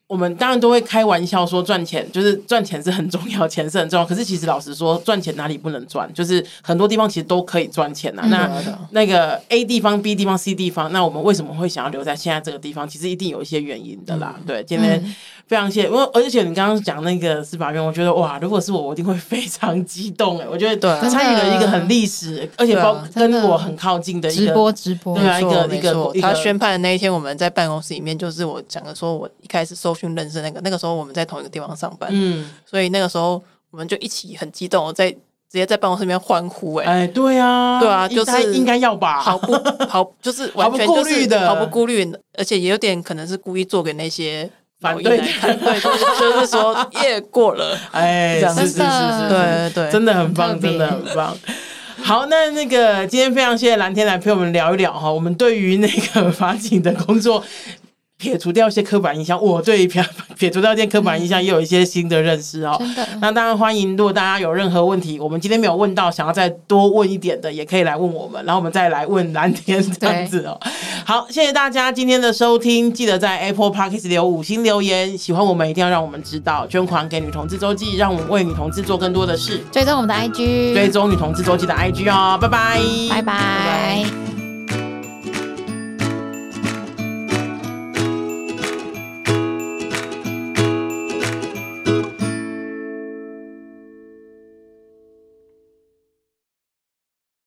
我们当然都会开玩笑说赚钱就是赚钱是很重要，钱是很重要。可是其实老实说，赚钱哪里不能赚？就是很多地方其实都可以赚钱啊。嗯、那那个 A 地方、B 地方、C 地方，那我们为什么会想要留在现在这个地方？其实一定有一些原因的啦。嗯、对，今天非常谢谢，因为而且你刚刚讲那个司法院，我觉得哇，如果是我，我一定会非常激动哎、欸。我觉得参与了一个很历史，而且包跟我很靠近的一个直播直播， 对啊，一个一个他宣判的那一天，我们在办公室里面，就是我讲的说，我一开始搜寻认识那个那个。时候我们在同一个地方上班，嗯，所以那个时候我们就一起很激动，在直接在办公室里面欢呼、欸，哎， 哎，对啊， 对啊，就是应该要吧， 毫不毫就是完全就是毫不顾虑的，毫不顾虑，而且也有点可能是故意做给那些反对的看，对，就是说耶过了， 哎， 这样是是是是， 对对， 真的很棒，真的很棒。好，那那个今天非常谢谢蓝天来陪我们聊一聊哈，我们对于那个法警的工作。撇除掉一些刻板印象，我对撇撇除掉一些刻板印象，也有一些新的认识哦。 真的， 那当然欢迎，如果大家有任何问题，我们今天没有问到，想要再多问一点的，也可以来问我们，然后我们再来问蓝天这样子哦。好，谢谢大家今天的收听，记得在 Apple Podcast 留五星留言，喜欢我们一定要让我们知道，捐款给女同志周记，让我们为女同志做更多的事。 追踪我们的 I G， 追踪女同志周记的 I G 哦，拜拜， 拜拜。